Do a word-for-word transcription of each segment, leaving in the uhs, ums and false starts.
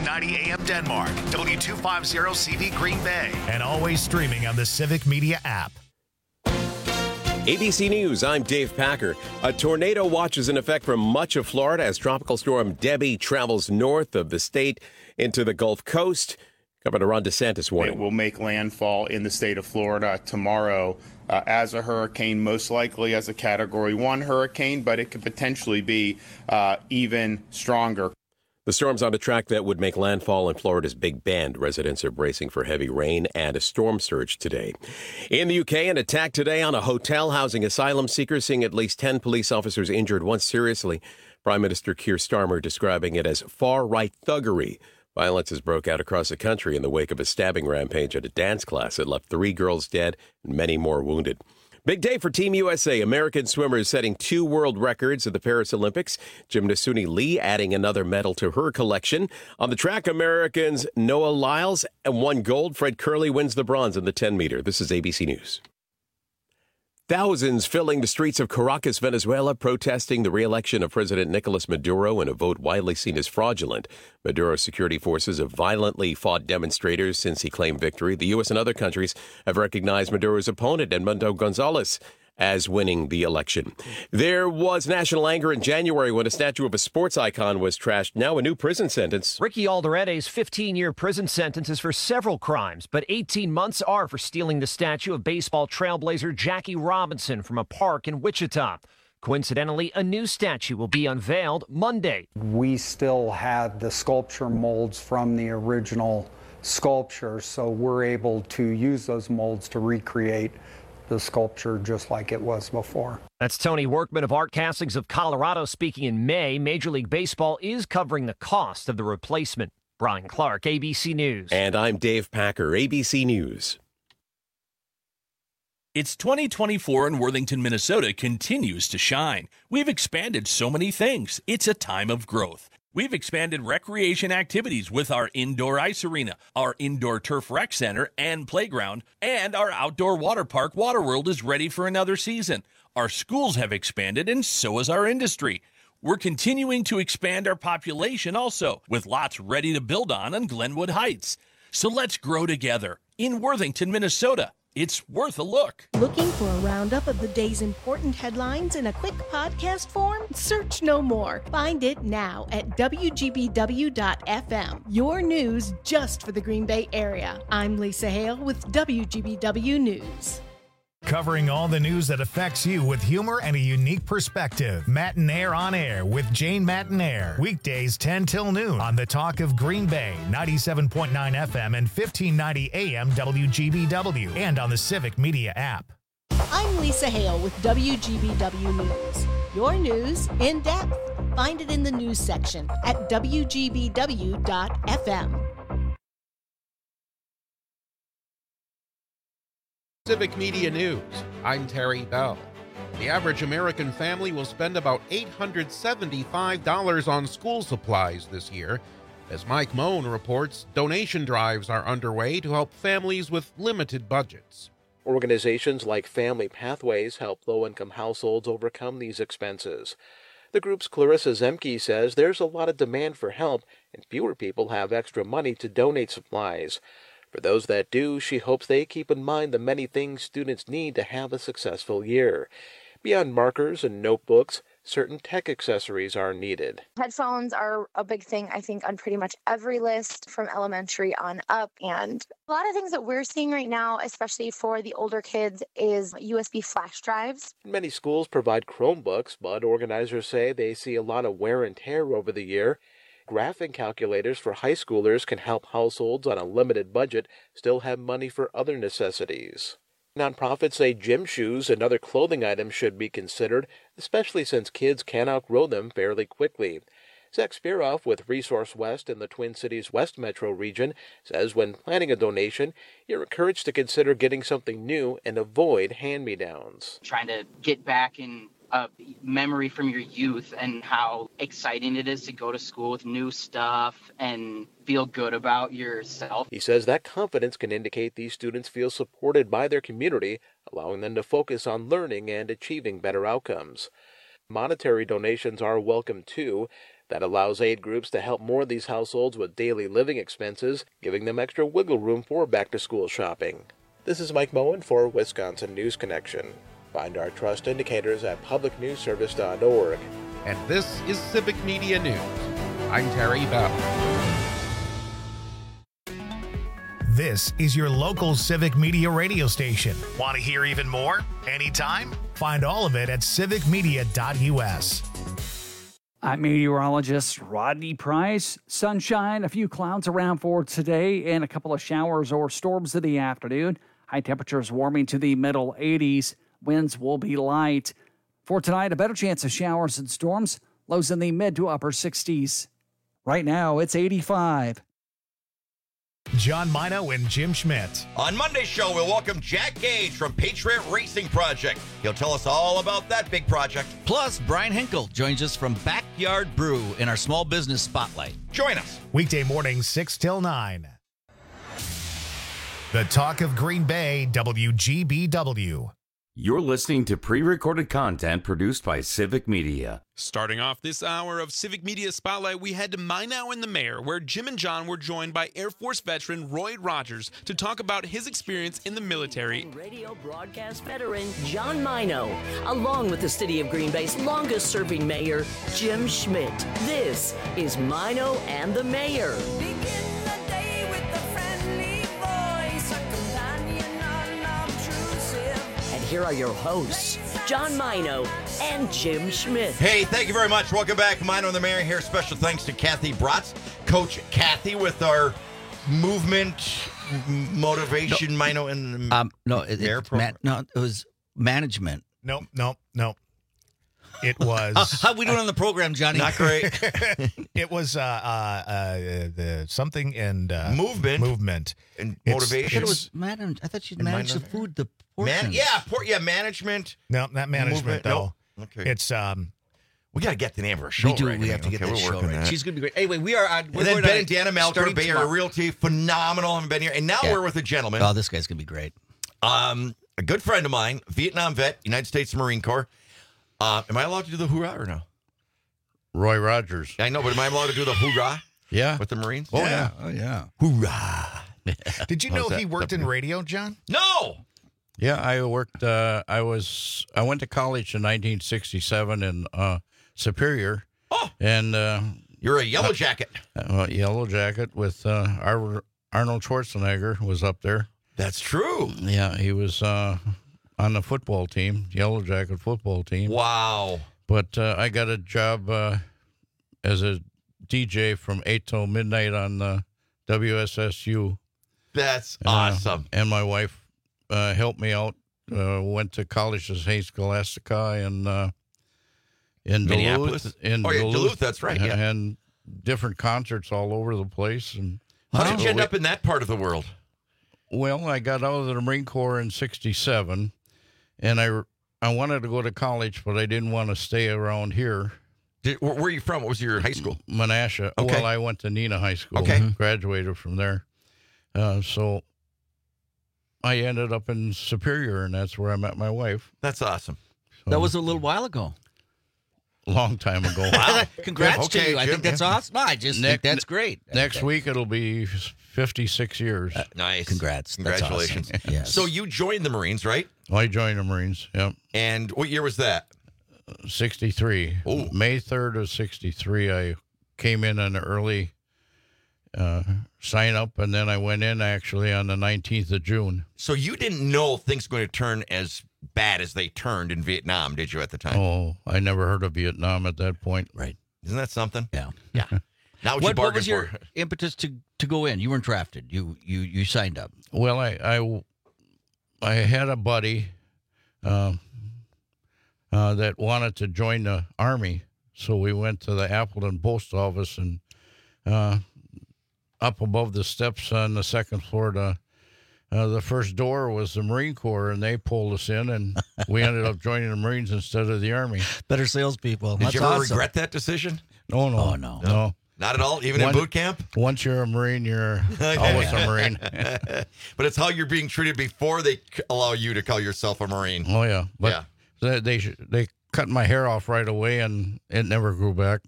ninety A M Denmark, W two fifty C V Green Bay, and always streaming on the Civic Media app. A B C News, I'm Dave Packer. A tornado watch is in effect for much of Florida as Tropical Storm Debbie travels north of the state into the Gulf Coast. Governor Ron DeSantis warning. It will make landfall in the state of Florida tomorrow uh, as a hurricane, most likely as a Category one hurricane, but it could potentially be uh, even stronger. The storm's on a track that would make landfall in Florida's Big Bend. Residents are bracing for heavy rain and a storm surge today. In the U K, an attack today on a hotel housing asylum seekers, seeing at least ten police officers injured, one seriously. Prime Minister Keir Starmer describing it as far-right thuggery. Violence has broke out across the country in the wake of a stabbing rampage at a dance class that left three girls dead and many more wounded. Big day for Team U S A. American swimmers setting two world records at the Paris Olympics. Gymnast Suni Lee adding another medal to her collection. On the track, Americans Noah Lyles and one gold. Fred Kerley wins the bronze in the ten meter. This is A B C News. Thousands filling the streets of Caracas, Venezuela, protesting the re-election of President Nicolas Maduro in a vote widely seen as fraudulent. Maduro's security forces have violently fought demonstrators since he claimed victory. The U S and other countries have recognized Maduro's opponent, Edmundo Gonzalez, as winning the election. There was national anger in January when a statue of a sports icon was trashed. Now a new prison sentence. Ricky Alderete's fifteen-year prison sentence is for several crimes, but eighteen months are for stealing the statue of baseball trailblazer Jackie Robinson from a park in Wichita. Coincidentally, a new statue will be unveiled Monday. We still had the sculpture molds from the original sculpture, so we're able to use those molds to recreate the sculpture just like it was before. That's Tony Workman of Art Castings of Colorado speaking in May. Major League Baseball is covering the cost of the replacement. Brian Clark, A B C News. And I'm Dave Packer, A B C News. It's twenty twenty-four and Worthington, Minnesota continues to shine. We've expanded so many things. It's a time of growth. We've expanded recreation activities with our indoor ice arena, our indoor turf rec center and playground, and our outdoor water park, Waterworld, is ready for another season. Our schools have expanded, and so has our industry. We're continuing to expand our population also, with lots ready to build on on Glenwood Heights. So let's grow together in Worthington, Minnesota. It's worth a look. Looking for a roundup of the day's important headlines in a quick podcast form? Search no more. Find it now at W G B W dot F M. Your news just for the Green Bay area. I'm Lisa Hale with W G B W News. Covering all the news that affects you with humor and a unique perspective. Matinaire on Air with Jane Matinaire. Weekdays ten till noon on the Talk of Green Bay, ninety-seven point nine F M and fifteen ninety A M W G B W, and on the Civic Media app. I'm Lisa Hale with W G B W News. Your news in depth. Find it in the news section at W G B W dot F M. Civic Media News, I'm Terry Bell. The average American family will spend about eight hundred seventy-five dollars on school supplies this year. As Mike Moan reports, donation drives are underway to help families with limited budgets. Organizations like Family Pathways help low-income households overcome these expenses. The group's Clarissa Zemke says there's a lot of demand for help and fewer people have extra money to donate supplies. For those that do, she hopes they keep in mind the many things students need to have a successful year. Beyond markers and notebooks, certain tech accessories are needed. Headphones are a big thing, I think, on pretty much every list from elementary on up. And a lot of things that we're seeing right now, especially for the older kids, is U S B flash drives. Many schools provide Chromebooks, but organizers say they see a lot of wear and tear over the year. Graphing calculators for high schoolers can help households on a limited budget still have money for other necessities. Nonprofits say gym shoes and other clothing items should be considered, especially since kids can outgrow them fairly quickly. Zach Spiroff with Resource West in the Twin Cities West Metro region says when planning a donation, you're encouraged to consider getting something new and avoid hand-me-downs. Trying to get back in a memory from your youth and how exciting it is to go to school with new stuff and feel good about yourself. He says that confidence can indicate these students feel supported by their community, allowing them to focus on learning and achieving better outcomes. Monetary donations are welcome too. That allows aid groups to help more of these households with daily living expenses, giving them extra wiggle room for back-to-school shopping. This is Mike Moen for Wisconsin News Connection. Find our trust indicators at public news service dot org. And this is Civic Media News. I'm Terry Bell. This is your local Civic Media radio station. Want to hear even more? Anytime? Find all of it at civic media dot u s. I'm meteorologist Rodney Price. Sunshine, a few clouds around for today, and a couple of showers or storms in the afternoon. High temperatures warming to the middle eighties. Winds will be light. For tonight, a better chance of showers and storms. Lows in the mid to upper sixties. Right now, it's eighty-five. John Mino and Jim Schmidt. On Monday's show, we'll welcome Jack Gage from Patriot Racing Project. He'll tell us all about that big project. Plus, Brian Hinkle joins us from Backyard Brew in our Small Business Spotlight. Join us. Weekday mornings, six till nine. The Talk of Green Bay, W G B W. You're listening to pre-recorded content produced by Civic Media. Starting off this hour of Civic Media Spotlight, we head to Minot and the Mayor, where Jim and John were joined by Air Force veteran Roy Rogers to talk about his experience in the military. Radio broadcast veteran John Mino, along with the city of Green Bay's longest-serving mayor, Jim Schmidt. This is Mino and the Mayor. Here are your hosts, John Mino and Jim Schmidt. Hey, thank you very much. Welcome back. Mino and the Mayor here. Special thanks to Kathy Bratz, Coach Kathy, with our movement motivation. No, Mino and um, no, it, it, man, no, it was management. Nope, nope, nope. It was. uh, how we doing on the program, Johnny? Not great. It was uh, uh, uh, the something and uh, movement, movement and it's, motivation. I thought it was man. I thought she'd manage the food. The Man, yeah, por- yeah, management. No, not management movement, though. No. Okay. It's um. We got to get the name of our show. We do. Right we now. have to get okay, that show right. That. She's gonna be great. Anyway, we are. On, and then Ben and Dana Malker, Bay Area Realty, phenomenal. Haven't been here, and now yeah. we're with a gentleman. Oh, this guy's gonna be great. Um, a good friend of mine, Vietnam vet, United States Marine Corps. Uh, am I allowed to do the hoorah or no? Roy Rogers. I know, but am I allowed to do the hoorah? Yeah, with the Marines. Oh yeah, oh yeah. Hoorah! Did you know he worked in radio, John? No. Yeah, I worked. Uh, I was. I went to college in nineteen sixty-seven in uh, Superior. Oh, and uh, you're a yellow jacket. Uh, yellow jacket with uh, Ar- Arnold Schwarzenegger was up there. That's true. Yeah, he was uh, on the football team, yellow jacket football team. Wow. But uh, I got a job uh, as a D J from eight till midnight on the W S S U. That's uh, awesome. And my wife. Uh, helped me out. Uh, went to college at Saint Scholastica in uh, in Minneapolis. Duluth. In oh, yeah, Duluth, Duluth. That's right. Yeah. And different concerts all over the place. And how did you end up in that part of the world? Well, I got out of the Marine Corps in sixty-seven, and I I wanted to go to college, but I didn't want to stay around here. Did, where, where are you from? What was your high school? Menasha. Okay. Well, I went to Neenah High School. Okay. Graduated from there. Uh, so. I ended up in Superior, and that's where I met my wife. That's awesome. So, that was a little while ago. Long time ago. Wow. Congrats okay, to you. I Jim, think that's yeah. awesome. No, I just next, think that's great. Next okay. week, it'll be fifty-six years. Uh, nice. Congrats. Congratulations. That's awesome. Yes. So you joined the Marines, right? I joined the Marines, yep. And what year was that? sixty-three. Oh. May third of sixty-three, I came in an early uh, sign up, and then I went in actually on the nineteenth of June. So you didn't know things were going to turn as bad as they turned in Vietnam, did you, at the time? Oh, I never heard of Vietnam at that point. Right. Isn't that something? Yeah. Yeah. Now what, what, you bargained what was your for? impetus to, to go in? You weren't drafted. You you you signed up. Well, I I, I had a buddy uh, uh, that wanted to join the Army, so we went to the Appleton Post Office, and uh, up above the steps on the second floor, to, uh, the first door was the Marine Corps, and they pulled us in, and we ended up joining the Marines instead of the Army. Better salespeople. Did That's you ever awesome. regret that decision? No, no. Oh, no. No. Not at all? Even One, in boot camp? Once you're a Marine, you're always a Marine. But it's how you're being treated before they c- allow you to call yourself a Marine. Oh, yeah. But yeah. they they, sh- they cut my hair off right away, and it never grew back.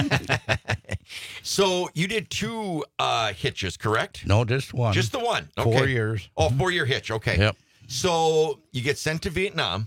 So you did two uh, hitches, correct? No, just one. Just the one. Okay. Four years. Oh, four-year hitch. Okay. Yep. So you get sent to Vietnam,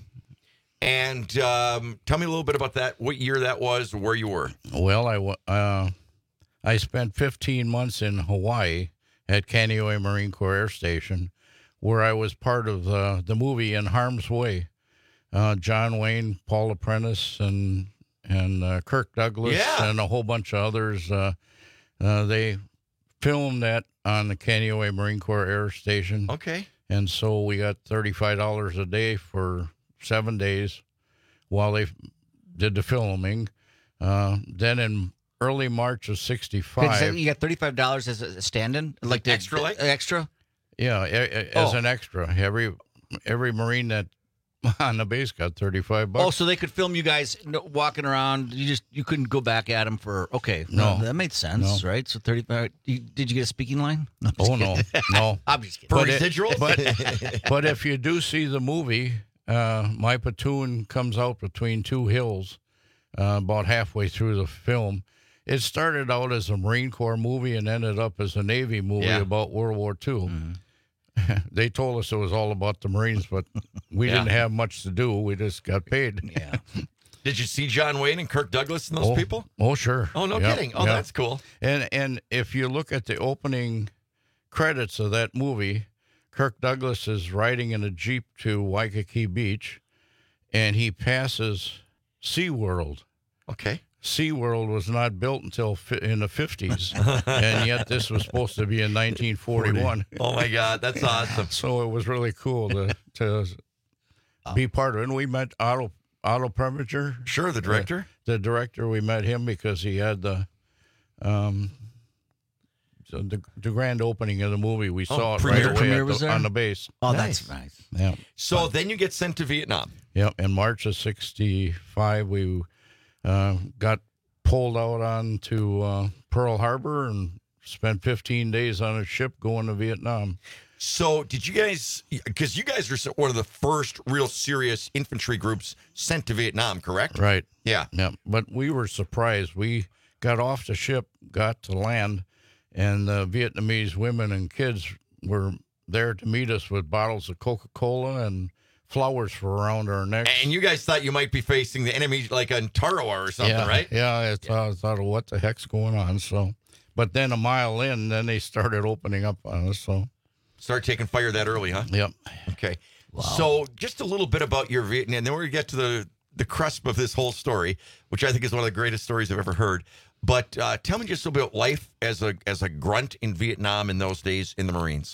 and um, tell me a little bit about that. What year that was, where you were. Well, I wa- uh, I spent fifteen months in Hawaii at Kaneohe Marine Corps Air Station, where I was part of uh, the movie In Harm's Way. Uh, John Wayne, Paul Apprentice, and and uh, Kirk Douglas, Yeah. and a whole bunch of others. Uh, uh, they filmed that on the Kaneohe Marine Corps Air Station. Okay. And so we got thirty-five dollars a day for seven days while they did the filming. Uh, then in early March of sixty-five. You got thirty-five dollars as a stand-in? Like the, Extra, like? Extra? Yeah, a- a- as Oh. an extra. Every every Marine that on the base got thirty-five bucks. Oh, so they could film you guys no- walking around. You just you couldn't go back at them for okay. No. that made sense, No. right? So thirty-five. You, did you get a speaking line? No, I'm just Oh, no, kidding. no. I'm just kidding. For But it- residuals? But, but if you do see the movie, uh, my platoon comes out between two hills uh, about halfway through the film. It started out as a Marine Corps movie and ended up as a Navy movie Yeah. about World War Two. They told us it was all about the Marines, but we Yeah. didn't have much to do. We just got paid. Yeah. Did you see John Wayne and Kirk Douglas and those oh, people? Oh, sure. Oh, no Yeah, kidding. Oh, yeah. that's cool. And and if you look at the opening credits of that movie, Kirk Douglas is riding in a Jeep to Waikiki Beach, and he passes SeaWorld. Okay. SeaWorld was not built until fi- in the fifties, and yet this was supposed to be in nineteen forty-one. Oh, my God. That's awesome. So it was really cool to to be part of it. And we met Otto Otto Preminger. Sure, the director. The, the director, we met him because he had the um so the, the grand opening of the movie. We Oh, saw it premiere- right away premiere at was the, there? on the base. Oh, Nice. that's nice. Yeah. So then you get sent to Vietnam. Yep. In March of sixty-five, we uh, got pulled out onto uh, Pearl Harbor and spent fifteen days on a ship going to Vietnam. So did you guys, because you guys are one of the first real serious infantry groups sent to Vietnam, correct? Right. Yeah. Yeah. But we were surprised. We got off the ship, got to land, and the Vietnamese women and kids were there to meet us with bottles of Coca-Cola and flowers for around our necks. And you guys thought you might be facing the enemy like on Tarawa or something, yeah, right? Yeah, I thought, I thought, what the heck's going on? So, but then a mile in, then they started opening up on us. So, Start taking fire that early, huh? yep. Okay. So just a little bit about your Vietnam, and then we're going to get to the, the cusp of this whole story, which I think is one of the greatest stories I've ever heard. But uh, tell me just a little bit about life as a as a grunt in Vietnam in those days in the Marines.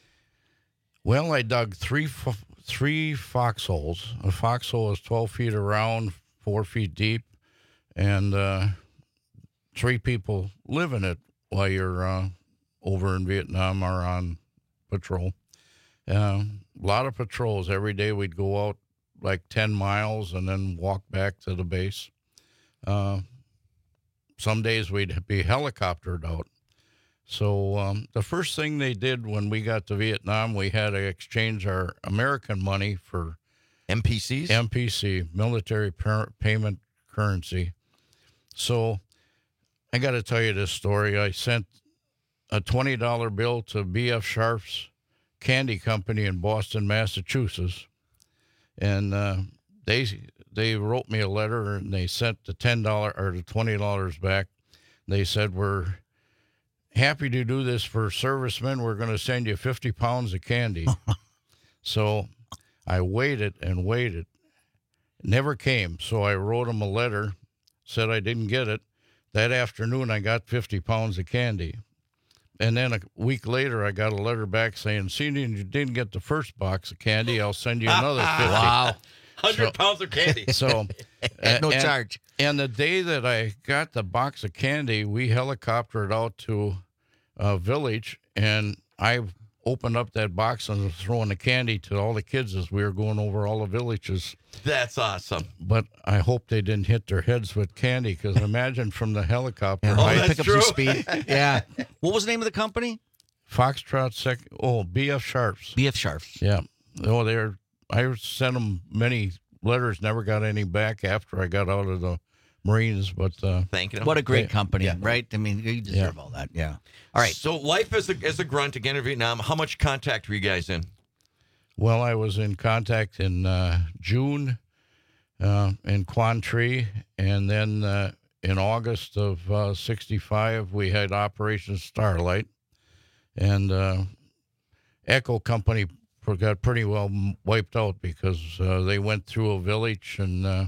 Well, I dug three fo- three foxholes. A foxhole is twelve feet around, four feet deep, and uh, three people live in it while you're uh, over in Vietnam or on patrol. Uh, a lot of patrols. Every day we'd go out like ten miles and then walk back to the base. Uh, some days we'd be helicoptered out. So um, the first thing they did when we got to Vietnam, we had to exchange our American money for M P Cs? M P C, military par- payment currency. So I got to tell you this story. I sent a twenty dollar bill to B F Sharp's Candy Company in Boston, Massachusetts, and uh, they they wrote me a letter and they sent the ten dollar or the twenty dollars back. They said, we're happy to do this for servicemen. We're going to send you fifty pounds of candy. So I waited and waited. It never came. So I wrote them a letter, said I didn't get it. That afternoon, I got fifty pounds of candy. And then a week later, I got a letter back saying, seeing you didn't get the first box of candy, I'll send you another fifty. Wow. one hundred So- pounds of candy. So, At no and- charge. And the day that I got the box of candy, we helicoptered out to a village, and I opened up that box and was throwing the candy to all the kids as we were going over all the villages. That's awesome. But I hope they didn't hit their heads with candy, because imagine from the helicopter. Oh, I- that's pick up true. some speed. Yeah. What was the name of the company? Foxtrot sec. Oh, B F Sharps. B F Sharps. Yeah. Oh, they're. I sent them many letters never got any back after I got out of the Marines, but uh, thanking them. What a great they, company, yeah. right? I mean, you deserve Yeah. all that. Yeah. All right. So life as a as a grunt again in Vietnam. How much contact were you guys in? Well, I was in contact in uh, June uh, in Quan Tri, and then uh, in August of uh, sixty-five, we had Operation Starlight, and uh, Echo Company got pretty well wiped out because uh, they went through a village, and uh,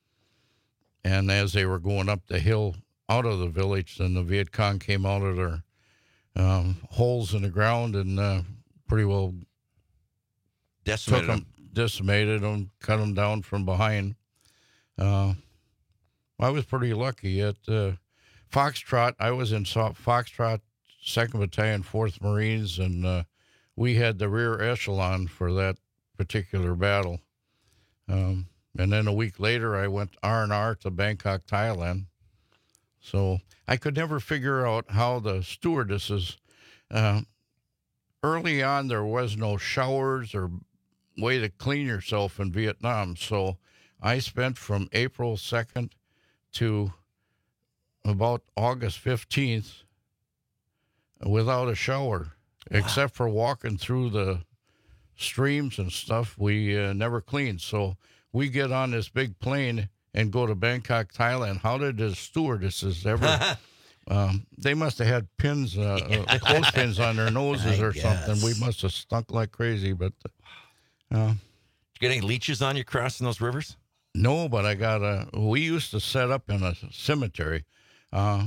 and as they were going up the hill out of the village, then the Viet Cong came out of their um, holes in the ground and uh, pretty well decimated took them, decimated them, cut them down from behind. Uh, I was pretty lucky at uh, Foxtrot. I was in so- Foxtrot, second Battalion, fourth Marines, and uh, we had the rear echelon for that particular battle. Um, and then a week later, I went R and R to Bangkok, Thailand. So I could never figure out how the stewardesses, uh, early on, there was no showers or way to clean yourself in Vietnam. So I spent from April second to about August fifteenth without a shower. Wow. Except for walking through the streams and stuff, we uh, never cleaned. So we get on this big plane and go to Bangkok, Thailand. How did the stewardesses ever? um, they must have had pins, uh, uh, clothespins on their noses I or guess. something. We must have stunk like crazy. But uh, Did you get any leeches on you crossing those rivers? no, but I got a. We used to set up in a cemetery. Uh,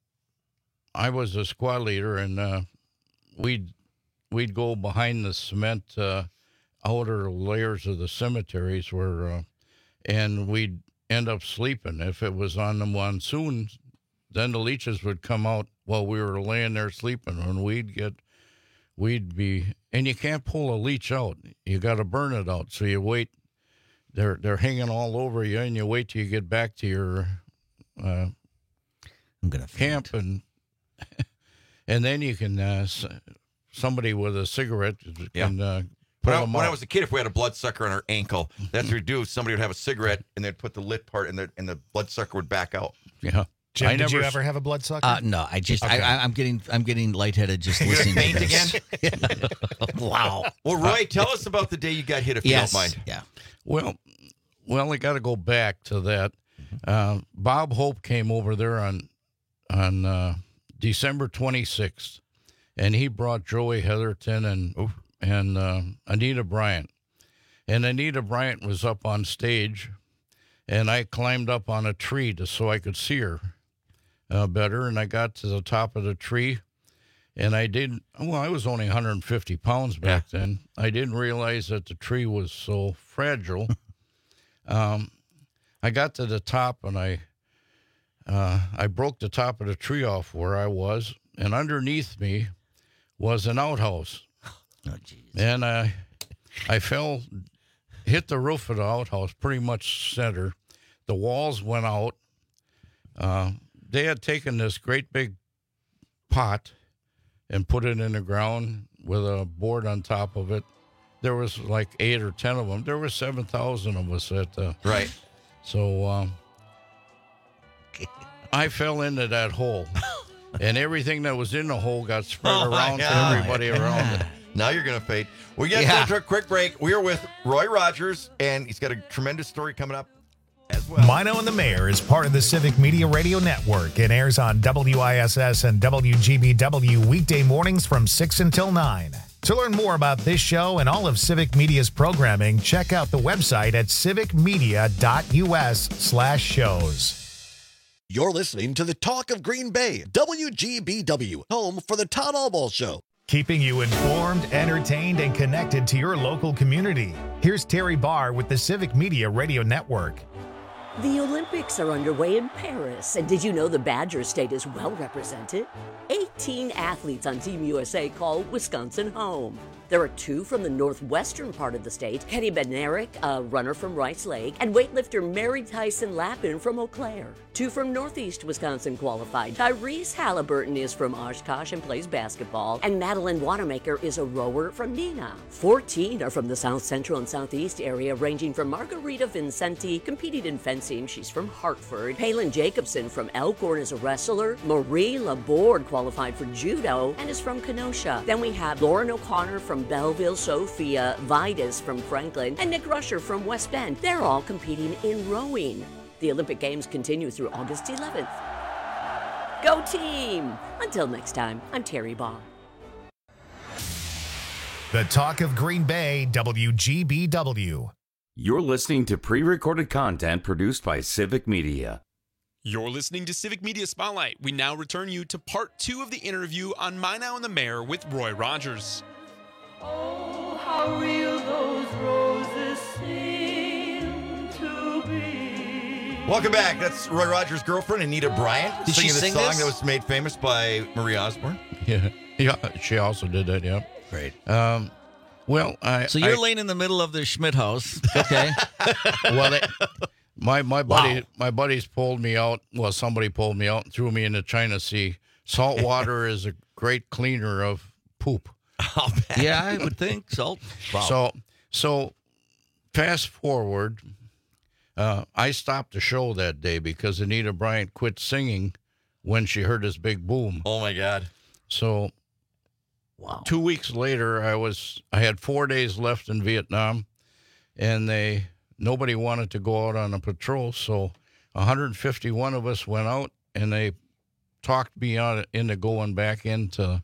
I was a squad leader, and uh, we'd we'd go behind the cement uh, outer layers of the cemeteries where, uh, and we'd end up sleeping. If it was on the monsoon, then the leeches would come out while we were laying there sleeping, and we'd get, we'd be, and you can't pull a leech out. You got to burn it out. So you wait. They're they're hanging all over you, and you wait till you get back to your uh, I'm gonna camp, and and then you can uh, somebody with a cigarette can uh, pull When I, them when I out. was a kid, if we had a bloodsucker on our ankle, that's what we'd do. Somebody would have a cigarette, and they'd put the lit part, and the and the bloodsucker would back out. Yeah. Jim, I did never you s- ever have a bloodsucker? Uh, no, I just Okay. I, I, I'm getting I'm getting lightheaded just You're listening faint to this. Wow. Well, Roy, tell us about the day you got hit, if Yes. you don't mind. Yeah. Well, well, I got to go back to that. Uh, Bob Hope came over there on on uh, December twenty-sixth, and he brought Joey Heatherton and and uh, Anita Bryant. And Anita Bryant was up on stage, and I climbed up on a tree to, so I could see her uh, better. And I got to the top of the tree, and I didn't. Well, I was only one hundred fifty pounds back then. I didn't realize that the tree was so fragile. Um, I got to the top, and I uh, I broke the top of the tree off where I was, and underneath me was an outhouse. Oh, geez. And I I fell, hit the roof of the outhouse, pretty much center. The walls went out. Uh, they had taken this great big pot and put it in the ground with a board on top of it. There was like eight or ten of them. There were seven thousand of us at the... Right. So um, I fell into that hole, and everything that was in the hole got spread Oh, my around to God. everybody around it. Now you're going to fade. We got Yeah. to take a quick break. We are with Roy Rogers, and he's got a tremendous story coming up as well. Mino and the Mayor is part of the Civic Media Radio Network and airs on W I S S and W G B W weekday mornings from six until nine. To learn more about this show and all of Civic Media's programming, check out the website at civicmedia.us slash shows. You're listening to the Talk of Green Bay, W G B W, home for the Todd Allball Show. Keeping you informed, entertained, and connected to your local community. Here's Terry Barr with the Civic Media Radio Network. The Olympics are underway in Paris, and did you know the Badger State is well represented? eighteen athletes on Team U S A call Wisconsin home. There are two from the northwestern part of the state, Kenny Bednarik, a runner from Rice Lake, and weightlifter Mary Tyson Lappin from Eau Claire. Two from northeast Wisconsin qualified. Tyrese Halliburton is from Oshkosh and plays basketball, and Madeline Wanamaker is a rower from Neenah. Fourteen are from the south central and southeast area, ranging from Margarita Vincenti, competing in fencing, she's from Hartford. Palin Jacobson from Elkhorn is a wrestler. Marie Laborde qualified for judo and is from Kenosha. Then we have Lauren O'Connor from Belleville, Sophia, Vitus from Franklin, and Nick Rusher from West Bend. They're all competing in rowing. The Olympic Games continue through August eleventh. Go team! Until next time, I'm Terry Baugh. The Talk of Green Bay, W G B W. You're listening to pre-recorded content produced by Civic Media. You're listening to Civic Media Spotlight. We now return you to part two of the interview on Minow and the Mayor with Roy Rogers. Oh, how real those roses seem to be. Welcome back. That's Roy Rogers' girlfriend, Anita Bryant, Did singing she the sing song this? that was made famous by Marie Osborne. Yeah, yeah, she also did that. Yeah, great. Um, well, I So you're I, laying in the middle of the Schmidt house, okay? well, they, my my buddy Wow. my buddies pulled me out. Well, somebody pulled me out and threw me in the China Sea. Salt water is a great cleaner of poop. Oh, man. Yeah, I would think salt. Wow. So so fast forward. Uh, I stopped the show that day because Anita Bryant quit singing when she heard this big boom. Oh my God! So, wow. Two weeks later, I was I had four days left in Vietnam, and they nobody wanted to go out on a patrol. So, one hundred fifty-one of us went out, and they talked me out into going back into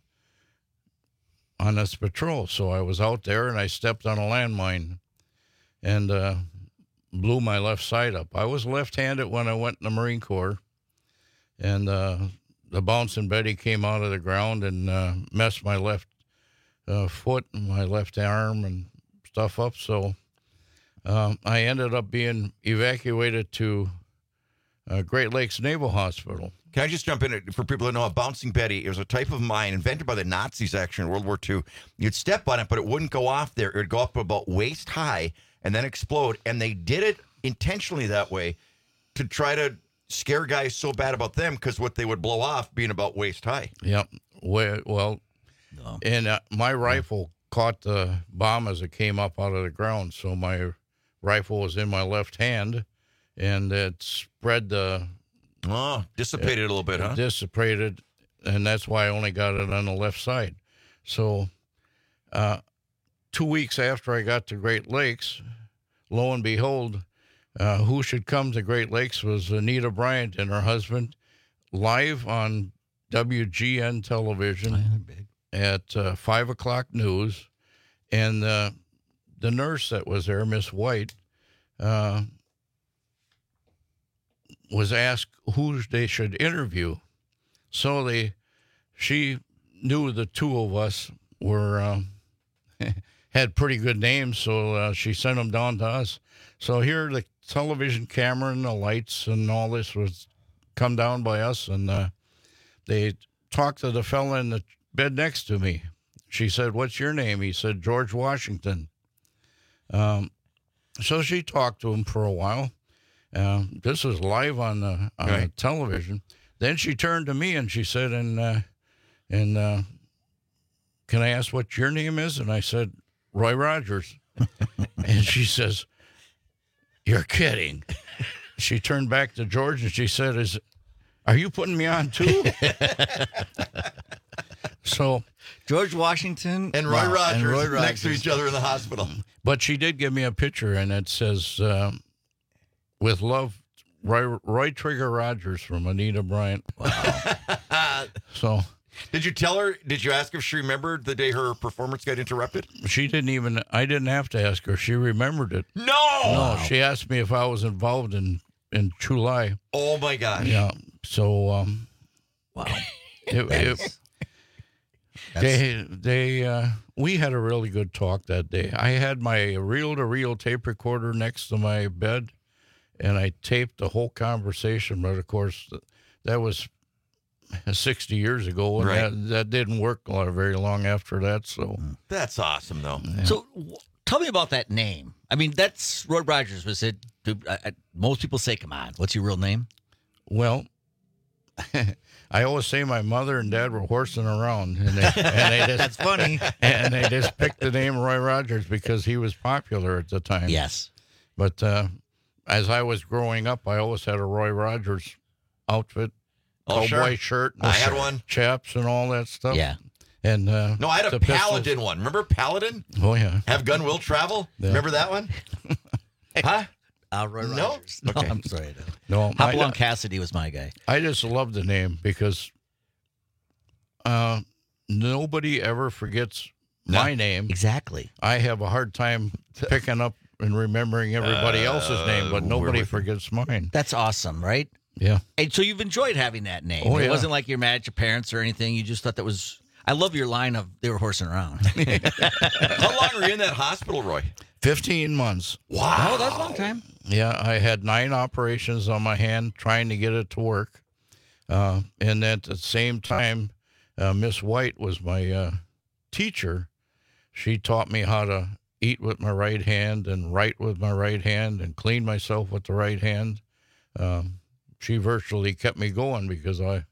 on this patrol. So I was out there, and I stepped on a landmine, and. Uh, blew my left side up. I was left-handed when I went in the Marine Corps, and uh, the bouncing Betty came out of the ground and uh, messed my left uh, foot and my left arm and stuff up. So um, I ended up being evacuated to uh, Great Lakes Naval Hospital. Can I just jump in for people who know a bouncing Betty? It was a type of mine invented by the Nazis actually in World War Two. You'd step on it, but it wouldn't go off there. It would go up about waist high and then explode. And they did it intentionally that way to try to scare guys so bad about them because what they would blow off being about waist high. Yep. Well, well no. and uh, my rifle caught the bomb as it came up out of the ground. So my rifle was in my left hand, and it spread the... Oh, dissipated it, a little bit, huh? Dissipated, and that's why I only got it on the left side. So uh, two weeks after I got to Great Lakes, lo and behold, uh, who should come to Great Lakes was Anita Bryant and her husband, live on W G N television at uh, five o'clock news. And uh, the nurse that was there, Miss White, uh, was asked who they should interview. So they, she knew the two of us were, um, had pretty good names, so uh, she sent them down to us. So here the television camera and the lights and all this was come down by us, and uh, they talked to the fella in the bed next to me. She said, "What's your name?" He said, "George Washington." Um, so she talked to him for a while. Uh, this was live on the on right. the television. Then she turned to me and she said, "And uh, and uh, can I ask what your name is?" And I said, "Roy Rogers." And she says, "You're kidding." She turned back to George and she said, "Is are you putting me on too?" So George Washington and Roy, wow. Rogers, and Roy Rogers next to each other in the hospital. But she did give me a picture, and it says, um, "With love, Roy, Roy Trigger Rogers from Anita Bryant." Wow. So, did you tell her? Did you ask if she remembered the day her performance got interrupted? she didn't even. I didn't have to ask her. She remembered it. No. No, she asked me if I was involved in in Chulai. Oh my gosh. Yeah. So, um, wow. It, it, they they uh, we had a really good talk that day. I had my reel-to-reel tape recorder next to my bed, and I taped the whole conversation. But of course, that was sixty years ago, and Right. that, that didn't work a lot, very long after that. So That's awesome, though. So w- tell me about that name. I mean, that's Roy Rogers. Was it? I, I, most people say, "Come on, what's your real name?" Well, I always say my mother and dad were horsing around, and they, and they just, That's funny. And they just picked the name Roy Rogers because he was popular at the time. Yes. But uh, as I was growing up, I always had a Roy Rogers outfit, Oh, cowboy sure. shirt, I had one. chaps, and all that stuff. Yeah. And uh, No, I had a the pistols. Paladin one. Remember Paladin? Oh yeah. Have gun will travel. Yeah. Remember that one? Huh? Uh, Roy No? Rogers. No, Okay. I'm sorry. No, my- Hopalong Cassidy was my guy. I just love the name because uh, nobody ever forgets my name. Exactly. I have a hard time picking up and remembering everybody Uh, else's name, but we're nobody with you. forgets mine. That's awesome, right? Yeah. And so you've enjoyed having that name. Oh, It yeah. wasn't like you're mad at your parents or anything. You just thought that was. I love your line of they were horsing around. How long were you in that hospital, Roy? fifteen months. Wow. Oh, that's a long time. Yeah, I had nine operations on my hand trying to get it to work. Uh, and at the same time, uh, Miss White was my uh, teacher. She taught me how to eat with my right hand and write with my right hand and clean myself with the right hand. Um, she virtually kept me going because I,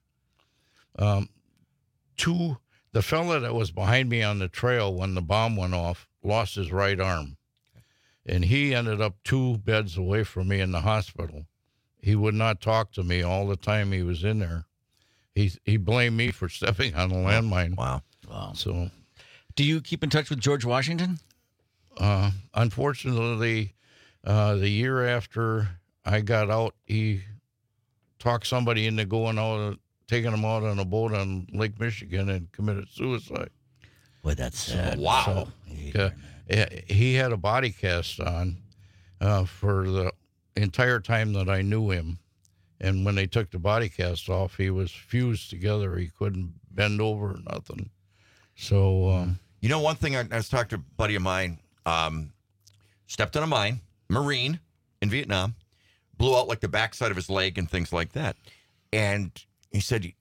um, two, the fella that was behind me on the trail when the bomb went off lost his right arm. And he ended up two beds away from me in the hospital. He would not talk to me all the time he was in there. He he blamed me for stepping on a landmine. Wow. Wow. So, Do you keep in touch with George Washington? uh, unfortunately, uh, the year after I got out, he talked somebody into going out, taking him out on a boat on Lake Michigan and committed suicide. Boy, that's sad. Wow. So, uh, he had a body cast on uh, for the entire time that I knew him. And when they took the body cast off, he was fused together. He couldn't bend over or nothing. So, um, You know, one thing I, I was talking to a buddy of mine, um, stepped on a mine, Marine in Vietnam, blew out like the backside of his leg and things like that. And he said,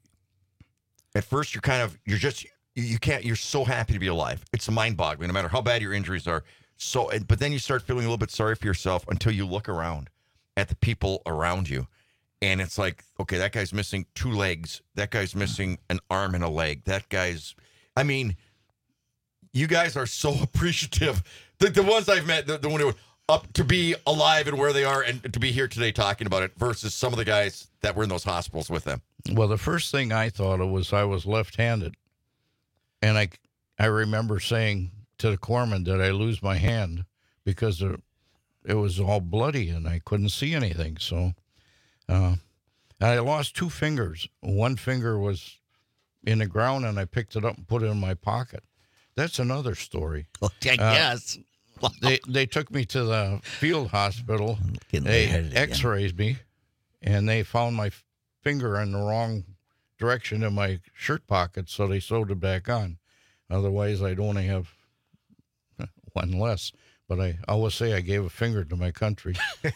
at first you're kind of, you're just, you can't, you're so happy to be alive. It's mind boggling, no matter how bad your injuries are. So, but then you start feeling a little bit sorry for yourself until you look around at the people around you. And it's like, okay, that guy's missing two legs. That guy's missing an arm and a leg. That guy's, I mean, you guys are so appreciative. The, the ones I've met, the, the one who up to be alive and where they are and to be here today talking about it versus some of the guys that were in those hospitals with them. well, the first thing I thought of was I was left-handed. And I, I remember saying to the corpsman, did I lose my hand? Because it, it was all bloody and I couldn't see anything. So uh, I lost two fingers. One finger was in the ground and I picked it up and put it in my pocket. That's another story. Well, I Uh, guess. Wow. They they took me to the field hospital. Getting They lightheaded again. x-rays me, and they found my f- finger in the wrong direction in my shirt pocket, so they sewed it back on. Otherwise, I'd only have one less. But I always say I gave a finger to my country.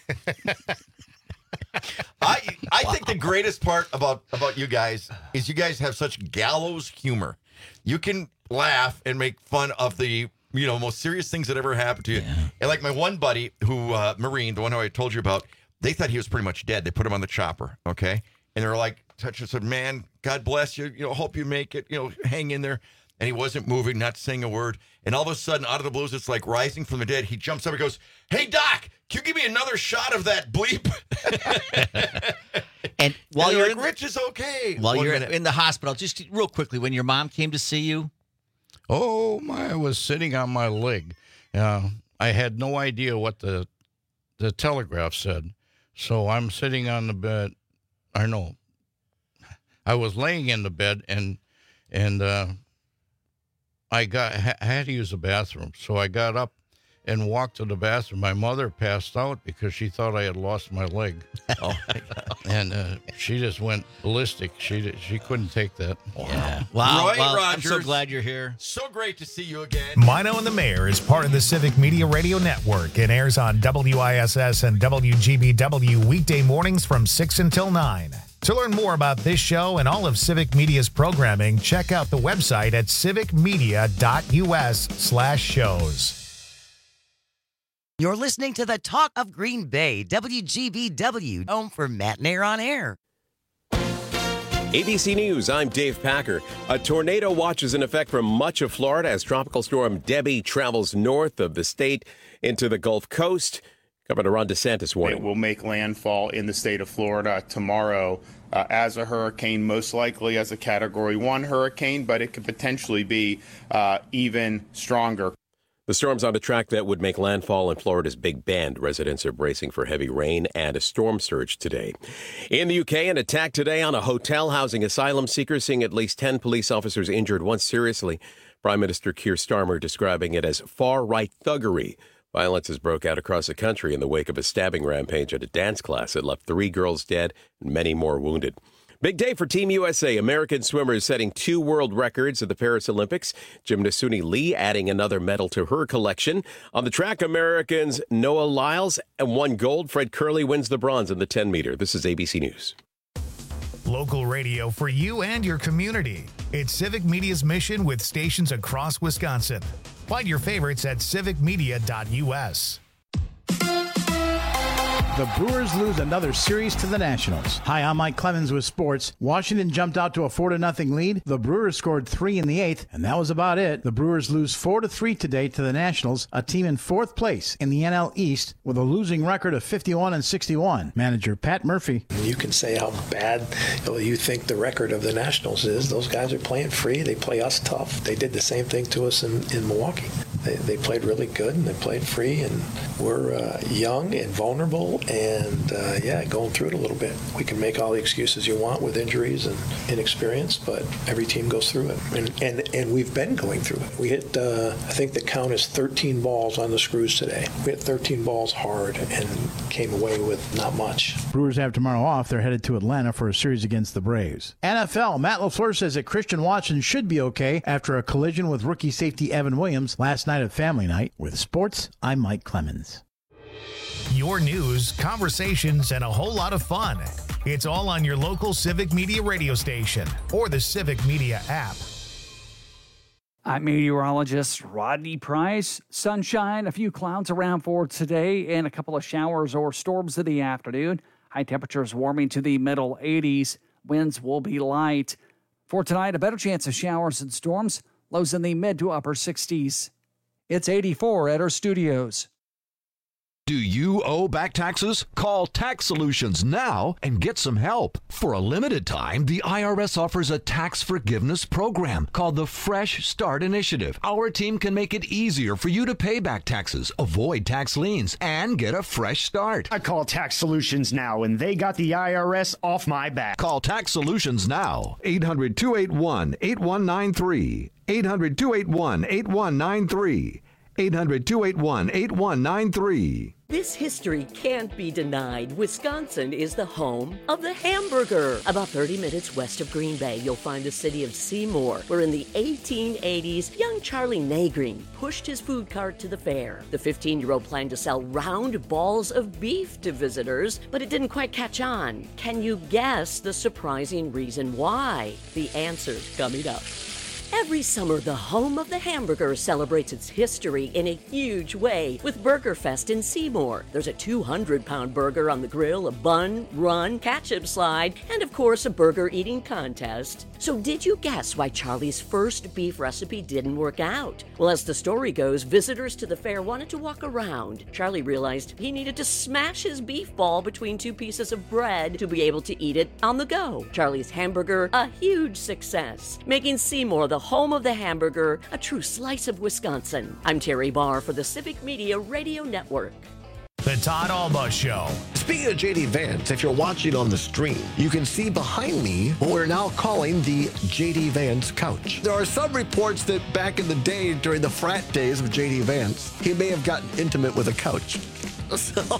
I I think the greatest part about, about you guys is you guys have such gallows humor. You can laugh and make fun of the, you know, most serious things that ever happened to you. Yeah. And like my one buddy who, uh, Marine, the one who I told you about, they thought he was pretty much dead. They put him on the chopper, okay? And they were like, touch and said, man, God bless you. You know, hope you make it, you know, hang in there. And he wasn't moving, not saying a word. And all of a sudden, out of the blues, it's like rising from the dead. He jumps up and goes, hey, Doc, can you give me another shot of that bleep? And while And you're they're in, like, Rich is okay. while One you're minute. in the hospital, just real quickly, when your mom came to see you, Oh, my, I was sitting on my leg. Uh, I had no idea what the the telegraph said. So I'm sitting on the bed. I know. I was laying in the bed, and and uh, I got I had to use the bathroom. So I got up and walked to the bathroom. My mother passed out because she thought I had lost my leg. Oh, And uh, she just went ballistic. She she couldn't take that. yeah. Wow. Roy well, I'm so Rogers. glad you're here. So great to see you again. Mino and the Mayor is part of the Civic Media Radio Network and airs on W I S S and W G B W weekday mornings from six until nine. To learn more about this show and all of Civic Media's programming, check out the website at civicmedia.us slash shows. You're listening to the Talk of Green Bay, W G B W, home for Matt and Air on Air. A B C News, I'm Dave Packer. A tornado watch is in effect for much of Florida as Tropical Storm Debbie travels north of the state into the Gulf Coast. Governor Ron DeSantis warning. It will make landfall in the state of Florida tomorrow uh, as a hurricane, most likely as a Category one hurricane, but it could potentially be uh, even stronger. The storm's on a track that would make landfall in Florida's Big Bend. Residents are bracing for heavy rain and a storm surge today. In the U K, an attack today on a hotel housing asylum seekers, seeing at least ten police officers injured, one seriously. Prime Minister Keir Starmer describing it as far-right thuggery. Violence has broke out across the country in the wake of a stabbing rampage at a dance class that left three girls dead and many more wounded. Big day for Team U S A. American swimmers setting two world records at the Paris Olympics. Gymnast Suni Lee adding another medal to her collection. On the track, Americans Noah Lyles and one gold. Fred Curley wins the bronze in the ten meter. This is A B C News. Local radio for you and your community. It's Civic Media's mission with stations across Wisconsin. Find your favorites at civic media dot U S. The Brewers lose another series to the Nationals. Hi, I'm Mike Clemens with sports. Washington jumped out to a four to nothing lead. The Brewers scored three in the eighth, and that was about it. The Brewers lose four to three today to the Nationals, a team in fourth place in the N L East with a losing record of fifty-one and sixty-one. Manager Pat Murphy. You can say how bad you think the record of the Nationals is. Those guys are playing free. They play us tough. They did the same thing to us in, in Milwaukee. They, they played really good, and they played free, and we're uh, young and vulnerable, and uh, yeah, going through it a little bit. We can make all the excuses you want with injuries and inexperience, but every team goes through it, and and, and we've been going through it. We hit, uh, I think the count is thirteen balls on the screws today. We hit thirteen balls hard and came away with not much. Brewers have tomorrow off. They're headed to Atlanta for a series against the Braves. N F L, Matt LaFleur says that Christian Watson should be okay after a collision with rookie safety Evan Williams last night at Family Night. With sports, I'm Mike Clemens. Your news, conversations, and a whole lot of fun. It's all on your local Civic Media radio station or the Civic Media app. I'm meteorologist Rodney Price. Sunshine, a few clouds around for today, and a couple of showers or storms in the afternoon. High temperatures warming to the middle eighties. Winds will be light. For tonight, a better chance of showers and storms. Lows in the mid to upper sixties. It's eighty-four at our studios. Do you owe back taxes? Call Tax Solutions now and get some help. For a limited time, the I R S offers a tax forgiveness program called the Fresh Start Initiative. Our team can make it easier for you to pay back taxes, avoid tax liens, and get a fresh start. I call Tax Solutions now, and they got the I R S off my back. Call Tax Solutions now. eight hundred, two eight one, eight one nine three. eight hundred, two eight one, eight one nine three. eight hundred, two eight one, eight one nine three. This history can't be denied. Wisconsin is the home of the hamburger. About thirty minutes west of Green Bay, you'll find the city of Seymour, where in the eighteen eighties, young Charlie Nagreen pushed his food cart to the fair. The fifteen-year-old planned to sell round balls of beef to visitors, but it didn't quite catch on. Can you guess the surprising reason why? The answer's coming up. Every summer, the home of the hamburger celebrates its history in a huge way with BurgerFest in Seymour. There's a two hundred pound burger on the grill, a bun, run, ketchup slide, and of course a burger eating contest. So did you guess why Charlie's first beef recipe didn't work out? Well, as the story goes, visitors to the fair wanted to walk around. Charlie realized he needed to smash his beef ball between two pieces of bread to be able to eat it on the go. Charlie's hamburger, a huge success, making Seymour the home of the hamburger, a true slice of Wisconsin. I'm Terry Barr for the Civic Media Radio Network. The Todd Alba Show. Speaking of J D Vance, if you're watching on the stream, you can see behind me what we're now calling the J D Vance couch. There are some reports that back in the day, during the frat days of J D Vance, he may have gotten intimate with a couch. So...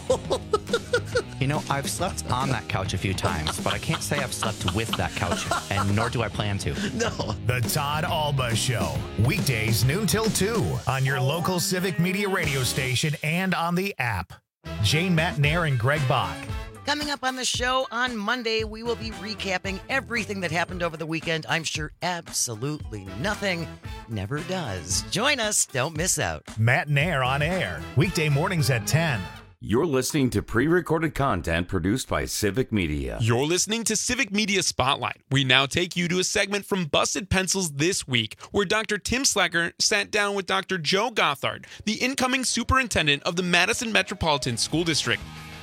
You know, I've slept on that couch a few times, but I can't say I've slept with that couch, and nor do I plan to. No. The Todd Alba Show. Weekdays noon till two on your local Civic Media radio station and on the app. Jane Matt and Aaron Greg Bach. Coming up on the show on Monday, we will be recapping everything that happened over the weekend. I'm sure absolutely nothing never does. Join us. Don't miss out. Matt and Air on air. Weekday mornings at ten. You're listening to pre-recorded content produced by Civic Media. You're listening to Civic Media Spotlight. We now take you to a segment from Busted Pencils This Week, where Doctor Tim Slacker sat down with Doctor Joe Gothard, the incoming superintendent of the Madison Metropolitan School District.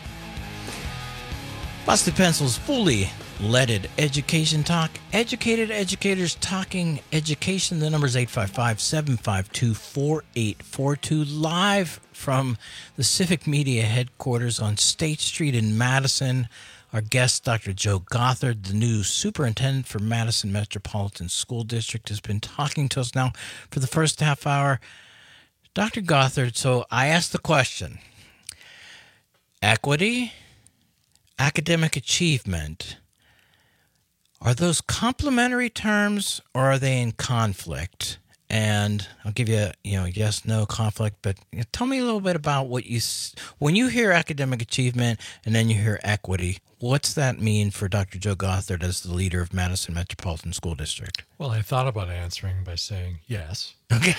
Busted Pencils fully leaded education talk. Educated educators talking education. The number is eight five five, seven five two, four eight four two. Live from the Civic Media headquarters on State Street in Madison. Our guest, Doctor Joe Gothard, the new superintendent for Madison Metropolitan School District, has been talking to us now for the first half hour. Doctor Gothard, so I asked the question, equity, academic achievement, are those complementary terms or are they in conflict? And I'll give you a, you know, yes, no conflict, but you know, tell me a little bit about what you, when you hear academic achievement and then you hear equity, what's that mean for Doctor Joe Gothard as the leader of Madison Metropolitan School District? Well, I thought about answering by saying yes. Okay.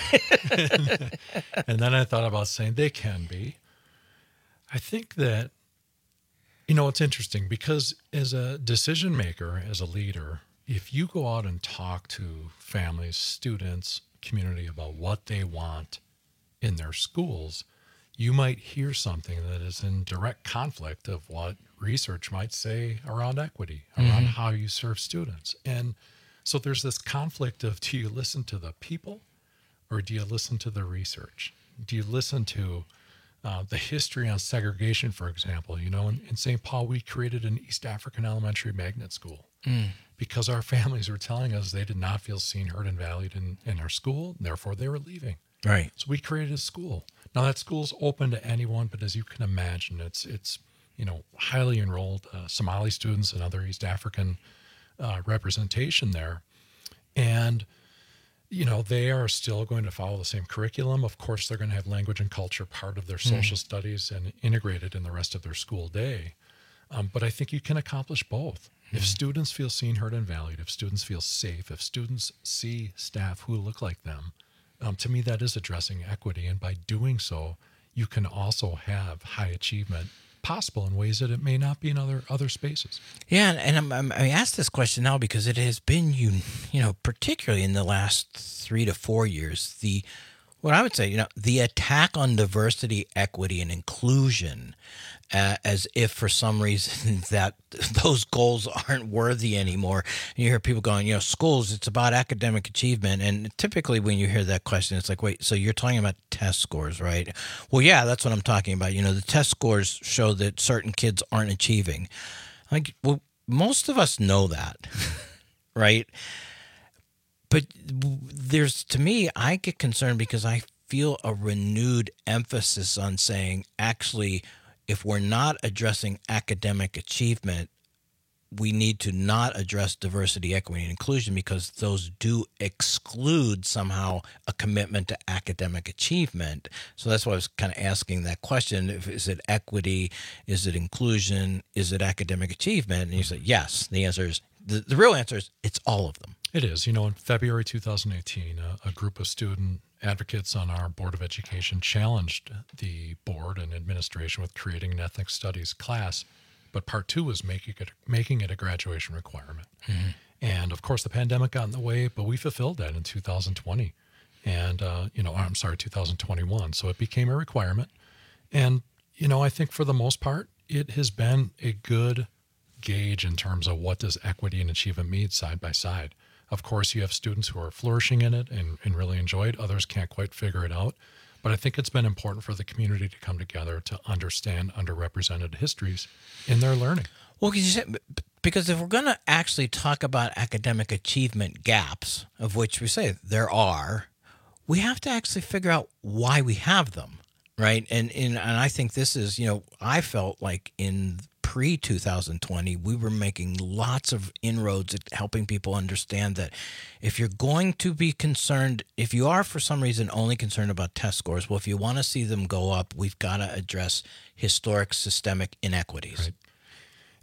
And then I thought about saying they can be. I think that, you know, it's interesting because as a decision maker, as a leader, if you go out and talk to families, students, community about what they want in their schools, you might hear something that is in direct conflict of what research might say around equity, around mm-hmm. how you serve students. And so there's this conflict of, do you listen to the people or do you listen to the research? Do you listen to Uh, the history on segregation, for example? You know, in, in Saint Paul, we created an East African elementary magnet school mm. because our families were telling us they did not feel seen, heard, and valued in, in our school, and therefore they were leaving. Right. So we created a school. Now that school's open to anyone, but as you can imagine, it's it's you know highly enrolled uh, Somali students and other East African uh, representation there, and you know, they are still going to follow the same curriculum. Of course, they're going to have language and culture part of their social mm. studies and integrated in the rest of their school day. Um, but I think you can accomplish both. Mm. If students feel seen, heard, and valued, if students feel safe, if students see staff who look like them, um, to me, that is addressing equity. And by doing so, you can also have high achievement possible in ways that it may not be in other other spaces. Yeah, and I'm, I'm, I asked this question now because it has been, you you know, particularly in the last three to four years, the what I would say, you know, the attack on diversity, equity, and inclusion, uh, as if for some reason that those goals aren't worthy anymore. And you hear people going, you know, schools, it's about academic achievement. And typically when you hear that question, it's like, wait, so you're talking about test scores, right? Well, yeah, that's what I'm talking about. You know, the test scores show that certain kids aren't achieving. Like, well, most of us know that, right? But there's, to me, I get concerned because I feel a renewed emphasis on saying, actually, if we're not addressing academic achievement, we need to not address diversity, equity, and inclusion because those do exclude somehow a commitment to academic achievement. So that's why I was kind of asking that question. If, is it equity? Is it inclusion? Is it academic achievement? And you say, yes. The answer is, the, the real answer is it's all of them. It is. You know, in February two thousand eighteen, a, a group of student advocates on our Board of Education challenged the board and administration with creating an ethnic studies class, but part two was making it making it a graduation requirement. Mm-hmm. And of course, the pandemic got in the way, but we fulfilled that in two thousand twenty, and uh, you know, I'm sorry, two thousand twenty-one. So it became a requirement, and you know, I think for the most part, it has been a good gauge in terms of what does equity and achievement mean side by side. Of course, you have students who are flourishing in it and, and really enjoy it. Others can't quite figure it out. But I think it's been important for the community to come together to understand underrepresented histories in their learning. Well, because if we're going to actually talk about academic achievement gaps, of which we say there are, we have to actually figure out why we have them, right? And and, and I think this is, you know, I felt like in pre twenty twenty, we were making lots of inroads at helping people understand that if you're going to be concerned, if you are for some reason only concerned about test scores, well, if you want to see them go up, we've got to address historic systemic inequities. Right.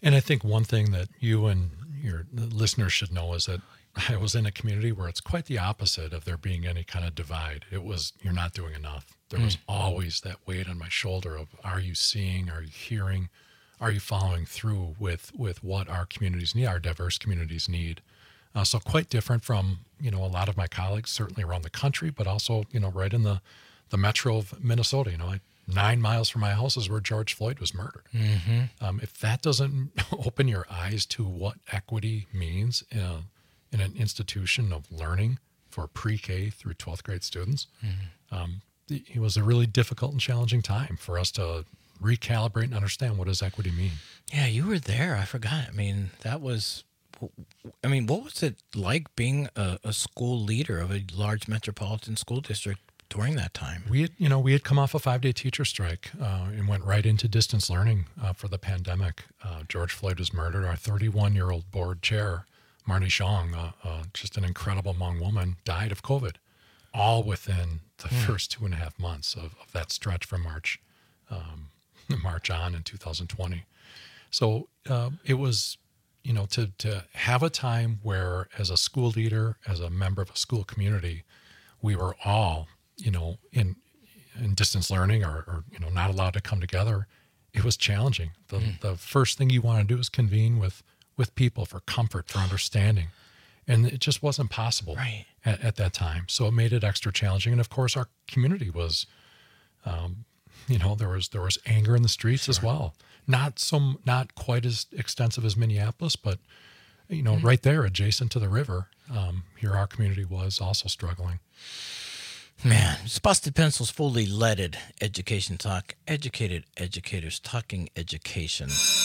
And I think one thing that you and your listeners should know is that I was in a community where it's quite the opposite of there being any kind of divide. It was, you're not doing enough. There was Mm. always that weight on my shoulder of, are you seeing, are you hearing, are you following through with, with what our communities need, our diverse communities need? Uh, so quite different from, you know, a lot of my colleagues, certainly around the country, but also, you know, right in the, the metro of Minnesota. You know, I, nine miles from my house is where George Floyd was murdered. Mm-hmm. Um, if that doesn't open your eyes to what equity means in, a, in an institution of learning for pre-K through twelfth grade students, Mm-hmm. um, the, it was a really difficult and challenging time for us to recalibrate and understand what does equity mean. Yeah, you were there. I forgot. I mean, that was, I mean, what was it like being a, a school leader of a large metropolitan school district during that time? We had, you know, we had come off a five-day teacher strike uh, and went right into distance learning uh, for the pandemic. Uh, George Floyd was murdered. Our thirty-one-year-old board chair, Marnie Xiong, uh, uh, just an incredible Hmong woman, died of COVID, all within the Mm. first two and a half months of, of that stretch from March, um, March on in two thousand twenty. So uh, it was, you know, to to have a time where, as a school leader, as a member of a school community, we were all, you know, in in distance learning or, or you know, not allowed to come together. It was challenging. The Mm. the first thing you want to do is convene with with people for comfort, for understanding, and it just wasn't possible right. at, at that time. So it made it extra challenging. And of course, our community was, um, you know, there was there was anger in the streets Sure. as well. Not some, not quite as extensive as Minneapolis, but you know, Mhm. right there, adjacent to the river, um, here our community was also struggling. Man, it's Busted Pencils fully leaded education talk. Educated educators talking education.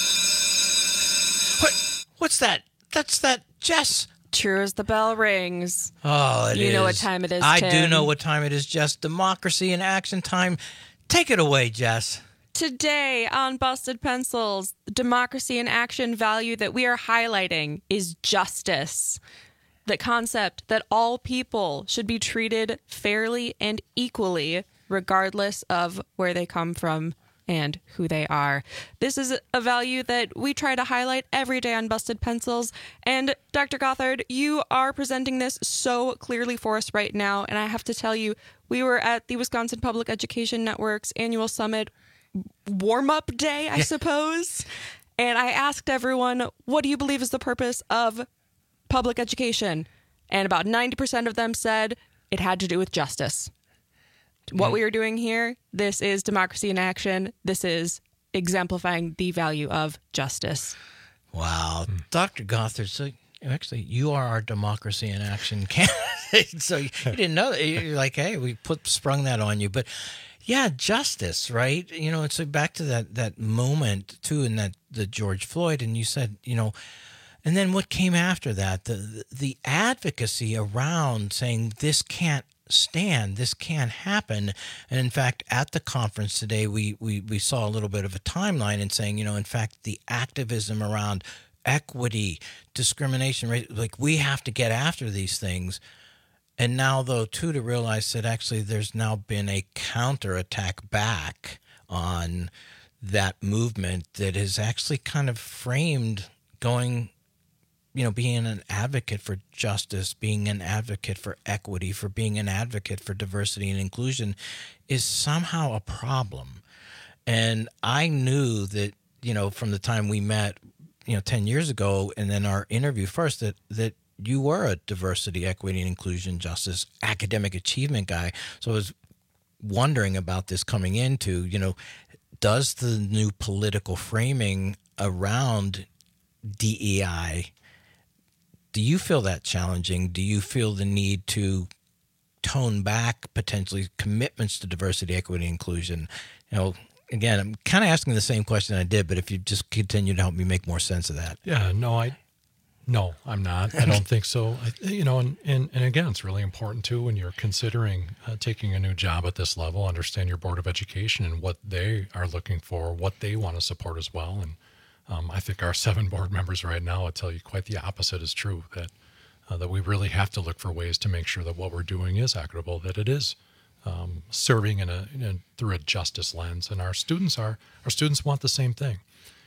What? What's that? That's that Jess. True as the bell rings. Oh, it you is. know what time it is, I do Tim. know what time it is, Jess. Democracy in action time. Take it away, Jess. Today on Busted Pencils, the democracy in action value that we are highlighting is justice. The concept that all people should be treated fairly and equally, regardless of where they come from and who they are. This is a value that we try to highlight every day on Busted Pencils. And Doctor Gothard, you are presenting this so clearly for us right now. And I have to tell you, we were at the Wisconsin Public Education Network's annual summit warm-up day, I Yeah. suppose. And I asked everyone, what do you believe is the purpose of public education? And about ninety percent of them said it had to do with justice. What we are doing here, this is democracy in action. This is exemplifying the value of justice. Wow. Doctor Gothard, so actually, you are our democracy in action candidate. So you, you didn't know that. You're like, hey, we put sprung that on you. But yeah, justice, right? You know, it's like back to that that moment, too, in that the George Floyd. And you said, you know, and then what came after that? The, the advocacy around saying this can't stand, this can't happen. And in fact, at the conference today, we, we, we saw a little bit of a timeline and saying, you know, in fact, the activism around equity, discrimination, right? Like we have to get after these things. And now, though, too, to realize that actually there's now been a counterattack back on that movement that is actually kind of framed going, you know, being an advocate for justice, being an advocate for equity, for being an advocate for diversity and inclusion is somehow a problem. And I knew that, you know, from the time we met, you know, ten years ago, and then our interview first, that, that you were a diversity, equity, and inclusion, justice, academic achievement guy. So I was wondering about this coming into, you know, does the new political framing around D E I, do you feel that challenging? Do you feel the need to tone back potentially commitments to diversity, equity, and inclusion? You know, again, I'm kind of asking the same question I did, but if you just continue to help me make more sense of that. Yeah, no, I, no, I'm not. I don't think so. I, you know, and, and, and again, it's really important too, when you're considering uh, taking a new job at this level, understand your Board of Education and what they are looking for, what they want to support as well. And um, I think our seven board members right now will tell you quite the opposite is true, that, uh, that we really have to look for ways to make sure that what we're doing is equitable, that it is um, serving in a, in a through a justice lens. And our students are, our students want the same thing.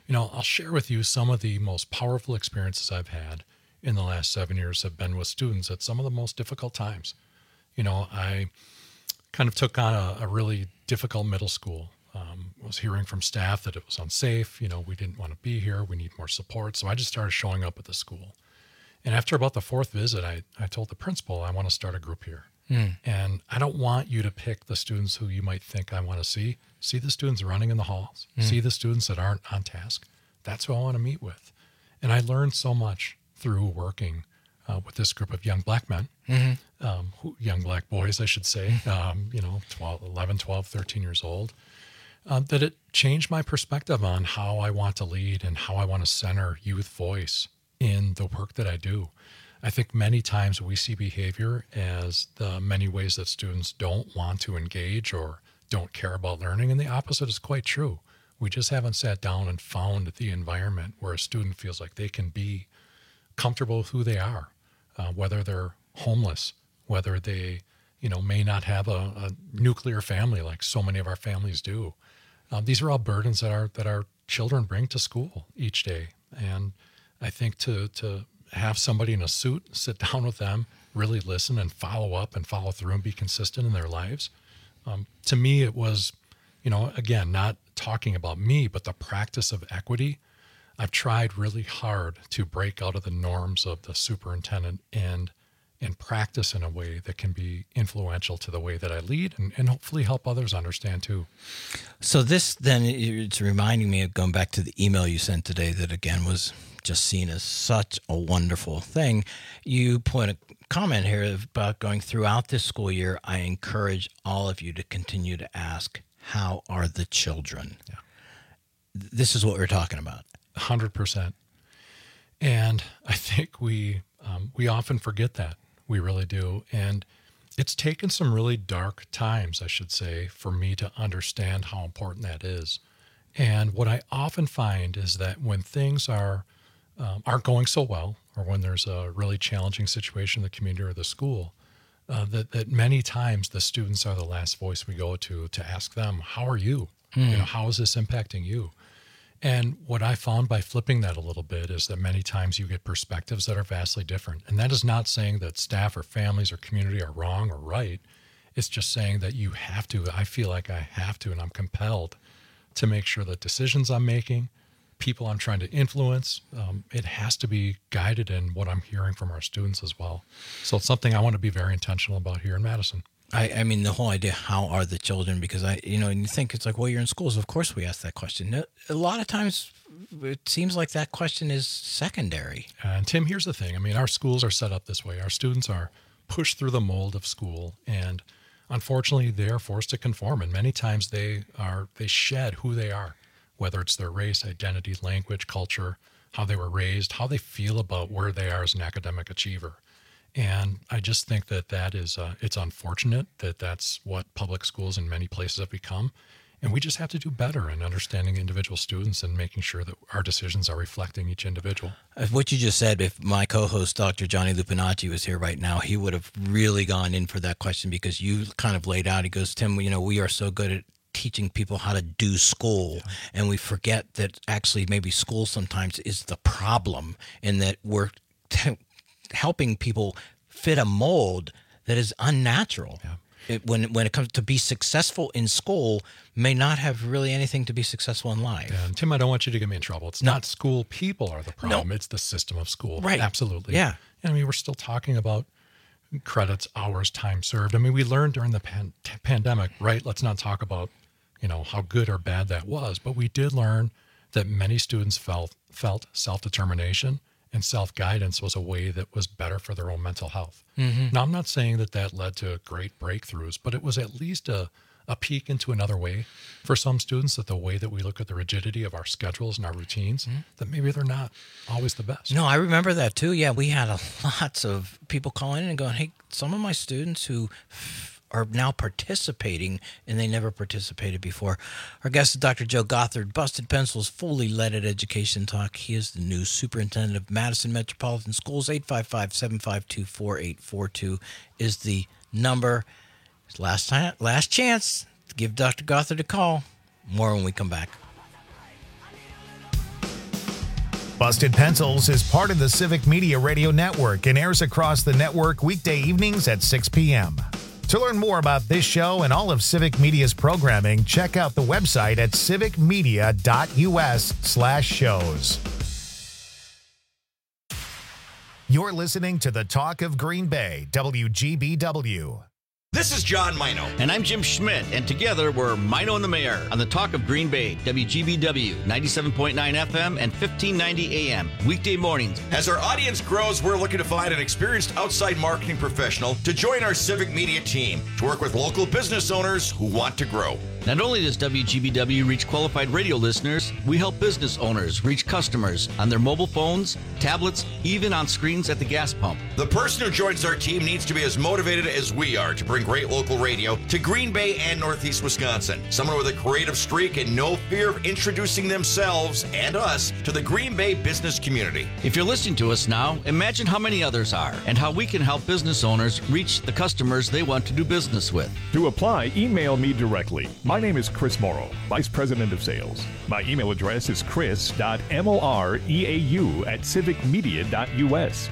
You know, I'll share with you some of the most powerful experiences I've had in the last seven years have been with students at some of the most difficult times. You know, I kind of took on a, a really difficult middle school. Um, was hearing from staff that it was unsafe. You know, we didn't want to be here. We need more support. So I just started showing up at the school. And after about the fourth visit, I, I told the principal, I want to start a group here. Mm. And I don't want you to pick the students who you might think I want to see. See the students running in the halls. Mm. See the students that aren't on task. That's who I want to meet with. And I learned so much through working uh, with this group of young black men, Mm-hmm. um, who, young black boys, I should say, um, you know, twelve, eleven, twelve, thirteen years old, uh, that it changed my perspective on how I want to lead and how I want to center youth voice in the work that I do. I think many times we see behavior as the many ways that students don't want to engage or don't care about learning, and the opposite is quite true. We just haven't sat down and found the environment where a student feels like they can be comfortable with who they are, uh, whether they're homeless, whether they, you know, may not have a, a nuclear family like so many of our families do. Um, these are all burdens that our that our children bring to school each day, and I think to to have somebody in a suit sit down with them, really listen and follow up and follow through and be consistent in their lives. Um, to me, it was, you know, again, not talking about me, but the practice of equity. I've tried really hard to break out of the norms of the superintendent and and practice in a way that can be influential to the way that I lead and, and hopefully help others understand too. So this then, it's reminding me of going back to the email you sent today that again was just seen as such a wonderful thing. You put a comment here about going throughout this school year. I encourage all of you to continue to ask, how are the children? Yeah. This is what we're talking about. one hundred percent. And I think we um, we often forget that. We really do. And it's taken some really dark times, I should say, for me to understand how important that is. And what I often find is that when things are um, aren't going so well, or when there's a really challenging situation in the community or the school, uh, that, that many times the students are the last voice we go to to ask them, how are you? Mm. You know, how is this impacting you? And what I found by flipping that a little bit is that many times you get perspectives that are vastly different. And that is not saying that staff or families or community are wrong or right. It's just saying that you have to, I feel like I have to, and I'm compelled to make sure that decisions I'm making, people I'm trying to influence, um, it has to be guided in what I'm hearing from our students as well. So it's something I want to be very intentional about here in Madison. I, I mean, the whole idea, how are the children? Because I, you know, and you think it's like, well, you're in schools. Of course we ask that question. A lot of times it seems like that question is secondary. And Tim, here's the thing. I mean, our schools are set up this way. Our students are pushed through the mold of school, and unfortunately they are forced to conform. And many times they are, they shed who they are, whether it's their race, identity, language, culture, how they were raised, how they feel about where they are as an academic achiever. And I just think that that is, uh, it's unfortunate that that's what public schools in many places have become. And we just have to do better in understanding individual students and making sure that our decisions are reflecting each individual. What you just said, if my co-host, Doctor Johnny Lupinacci, was here right now, he would have really gone in for that question, because you kind of laid out, he goes, Tim, you know, we are so good at teaching people how to do school, yeah. and we forget that actually maybe school sometimes is the problem, and that we're t- helping people fit a mold that is unnatural. Yeah. It, when when it comes to be successful in school, may not have really anything to be successful in life. Yeah, and Tim, I don't want you to get me in trouble. It's No. not school people are the problem. No. It's the system of school. Right. Absolutely. Yeah. I mean, we're still talking about credits, hours, time served. I mean, we learned during the pan- pandemic, right? Let's not talk about, you know, how good or bad that was, but we did learn that many students felt felt self-determination and self-guidance was a way that was better for their own mental health. Mm-hmm. Now, I'm not saying that that led to great breakthroughs, but it was at least a, a peek into another way for some students, that the way that we look at the rigidity of our schedules and our routines, Mm-hmm. that maybe they're not always the best. No, I remember that too. Yeah, we had a, lots of people calling in and going, hey, some of my students who f- are now participating and they never participated before. Our guest is Doctor Joe Gothard, Busted Pencils, fully leaded education talk. He is the new superintendent of Madison Metropolitan Schools. Eight five five, seven five two, four eight four two is the number. Last time, last chance to give Doctor Gothard a call. More when we come back. Busted Pencils is part of the Civic Media Radio Network and airs across the network weekday evenings at six p.m. To learn more about this show and all of Civic Media's programming, check out the website at civicmedia.us slash shows. You're listening to the Talk of Green Bay, W G B W. This is John Mino. And I'm Jim Schmidt. And together we're Mino and the Mayor on the Talk of Green Bay, W G B W, ninety-seven point nine F M and fifteen ninety A M, weekday mornings. As our audience grows, we're looking to find an experienced outside marketing professional to join our Civic Media team to work with local business owners who want to grow. Not only does W G B W reach qualified radio listeners, we help business owners reach customers on their mobile phones, tablets, even on screens at the gas pump. The person who joins our team needs to be as motivated as we are to bring great local radio to Green Bay and Northeast Wisconsin. Someone with a creative streak and no fear of introducing themselves and us to the Green Bay business community. If you're listening to us now, imagine how many others are and how we can help business owners reach the customers they want to do business with. To apply, email me directly. My name is Chris Morrow, Vice President of Sales. My email address is chris.moreau at civicmedia.us.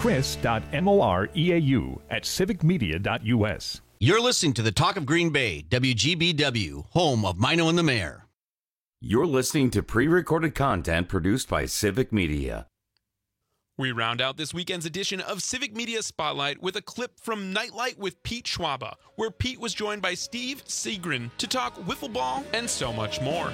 chris.moreau at civicmedia.us. You're listening to the Talk of Green Bay, W G B W, home of Mino and the Mayor. You're listening to pre-recorded content produced by Civic Media. We round out this weekend's edition of Civic Media Spotlight with a clip from Nightlight with Pete Schwaba, where Pete was joined by Steve Seagren to talk wiffle ball and so much more.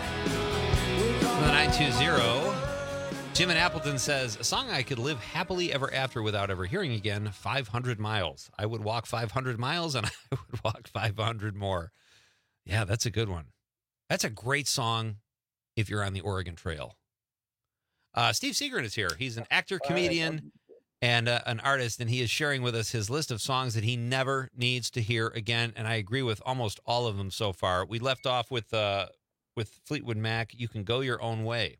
The nine two zero, Jim in Appleton says, a song I could live happily ever after without ever hearing again, five hundred miles. I would walk five hundred miles and I would walk five hundred more. Yeah, that's a good one. That's a great song if you're on the Oregon Trail. Uh, Steve Seagren is here. He's an actor, comedian, and uh, an artist, and he is sharing with us his list of songs that he never needs to hear again, and I agree with almost all of them so far. We left off with uh, with Fleetwood Mac, You Can Go Your Own Way.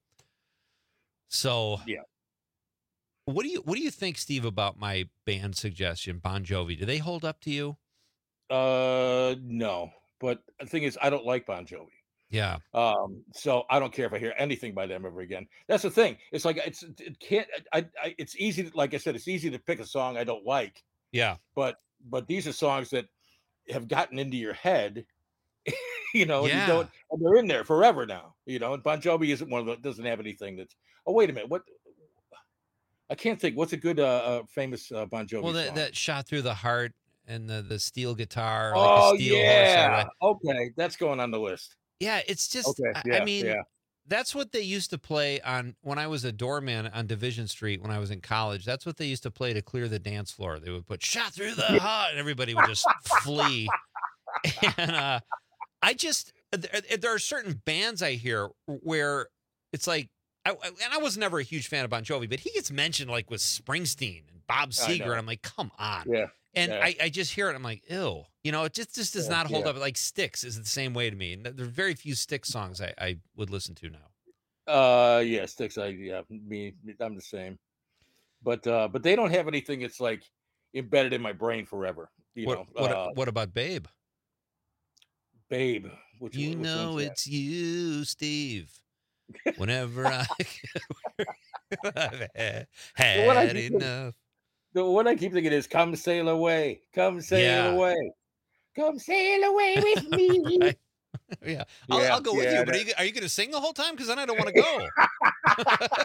So, yeah. What do you what do you think, Steve, about my band suggestion, Bon Jovi? Do they hold up to you? Uh, no. But the thing is, I don't like Bon Jovi. Yeah. Um, so I don't care if I hear anything by them ever again. That's the thing. It's like it's it can't. I, I it's easy. To, like I said, it's easy to pick a song I don't like. Yeah. But but these are songs that have gotten into your head. You know, and Yeah. you don't. And they're in there forever now. You know, and Bon Jovi isn't one of the doesn't have anything that's. Oh wait a minute, what? I can't think. What's a good uh, uh famous uh, Bon Jovi Well, that song? that shot through the heart and the the steel guitar. Oh like a steel horse, yeah. or Okay, that's going on the list. Yeah, it's just, Okay, I- yeah, I mean, yeah. that's what they used to play on when I was a doorman on Division Street when I was in college. That's what they used to play to clear the dance floor. They would put shot through the heart and everybody would just flee. And uh, I just, there, there are certain bands I hear where it's like, I, and I was never a huge fan of Bon Jovi, but he gets mentioned like with Springsteen and Bob I Seger. know. And I'm like, come on. Yeah. And yeah. I, I just hear it. I'm like, ew. You know, it just, just does Yeah, not hold yeah. up. Like Styx is the same way to me. And there are very few Styx songs I, I would listen to now. Uh, yeah, Sticks. I yeah, me, I'm the same. But uh, but they don't have anything that's like embedded in my brain forever. You What, know, what, uh, what about Babe? Babe. Which, You which know one's that? it's you, Steve. Whenever I I've had, The one I had keep- enough. The one I keep thinking is "Come sail away, come sail Yeah. away, come sail away with me." Right. Yeah, I'll, Yeah, I'll go with yeah, you. But are that- you, are you going to sing the whole time? Because then I don't want to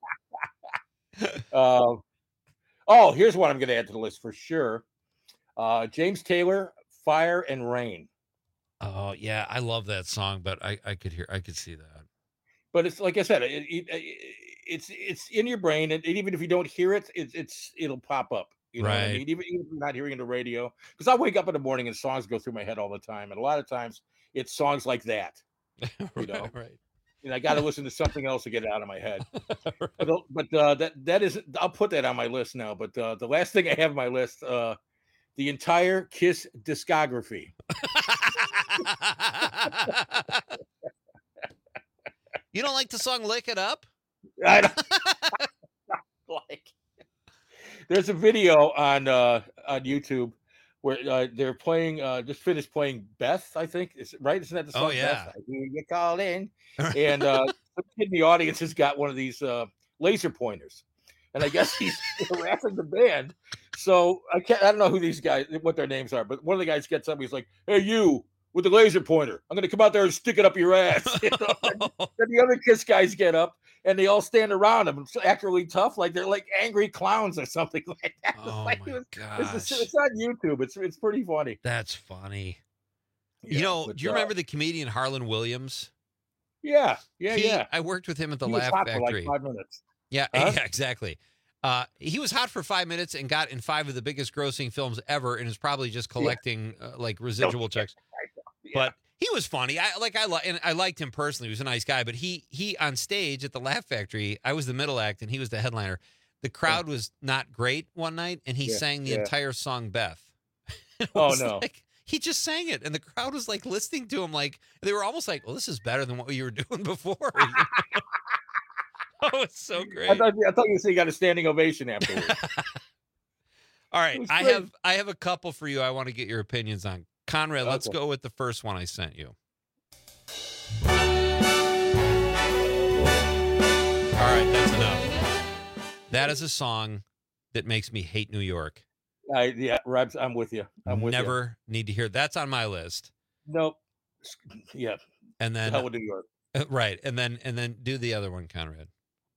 go. Um, oh, here's one I'm going to add to the list for sure. Uh, James Taylor, "Fire and Rain." Oh yeah, I love that song, but I, I could hear, I could see that. But it's like I said, it, it, it, it's it's in your brain, and even if you don't hear it, it's it's it'll pop up. You know what I Right. mean? Even, even if you're not hearing the radio, because I wake up in the morning and songs go through my head all the time, and a lot of times it's songs like that. You know, right. and I got to listen to something else to get it out of my head. But uh, but uh, that that is, I'll put that on my list now. But uh, the last thing I have on my list, uh, the entire Kiss discography. You don't like the song "Lick It Up"? I don't like. There's a video on uh, on YouTube where uh, they're playing. Uh, just finished playing Beth, I think. Is right? Isn't that the song? Oh, yeah. Beth? I hear you call in, and uh, some kid in the audience has got one of these uh, laser pointers, and I guess he's harassing the band. So I can't. I don't know who these guys, what their names are, but one of the guys gets up. He's like, "Hey, you with the laser pointer! I'm going to come out there and stick it up your ass." You know? And then the other KISS guys get up, and they all stand around him, act really tough, like they're like angry clowns or something like that. Oh like my it was, gosh. it's, it's on YouTube. It's it's pretty funny. That's funny. Yeah, you know, but, do you uh, remember the comedian Harlan Williams? Yeah, yeah, He- yeah. I worked with him at the He was Laugh hot for, like, Factory. five minutes. Yeah, Huh? yeah, exactly. Uh, he was hot for five minutes and got in five of the biggest grossing films ever, and is probably just collecting uh, like residual checks. But he was funny. I like I li- and I liked him personally. He was a nice guy. But he he on stage at the Laugh Factory, I was the middle act and he was the headliner. The crowd was not great one night, and he Yeah, sang the yeah. entire song Beth. It Oh, was no. like- he just sang it, and the crowd was like listening to him, like they were almost like, "Well, this is better than what you were doing before." Oh, it's so great. I thought, I thought you said you got a standing ovation afterwards. All right, was I great. have I have a couple for you. I want to get your opinions on. Conrad, let's Okay. go with the first one I sent you. All right, that's enough. That is a song that makes me hate New York. I, yeah, Rabs, I'm with you. I'm with Never need to hear. That's on my list. you. Nope. Yeah. And then Hell with New York. Uh, right, and then and then do the other one, Conrad.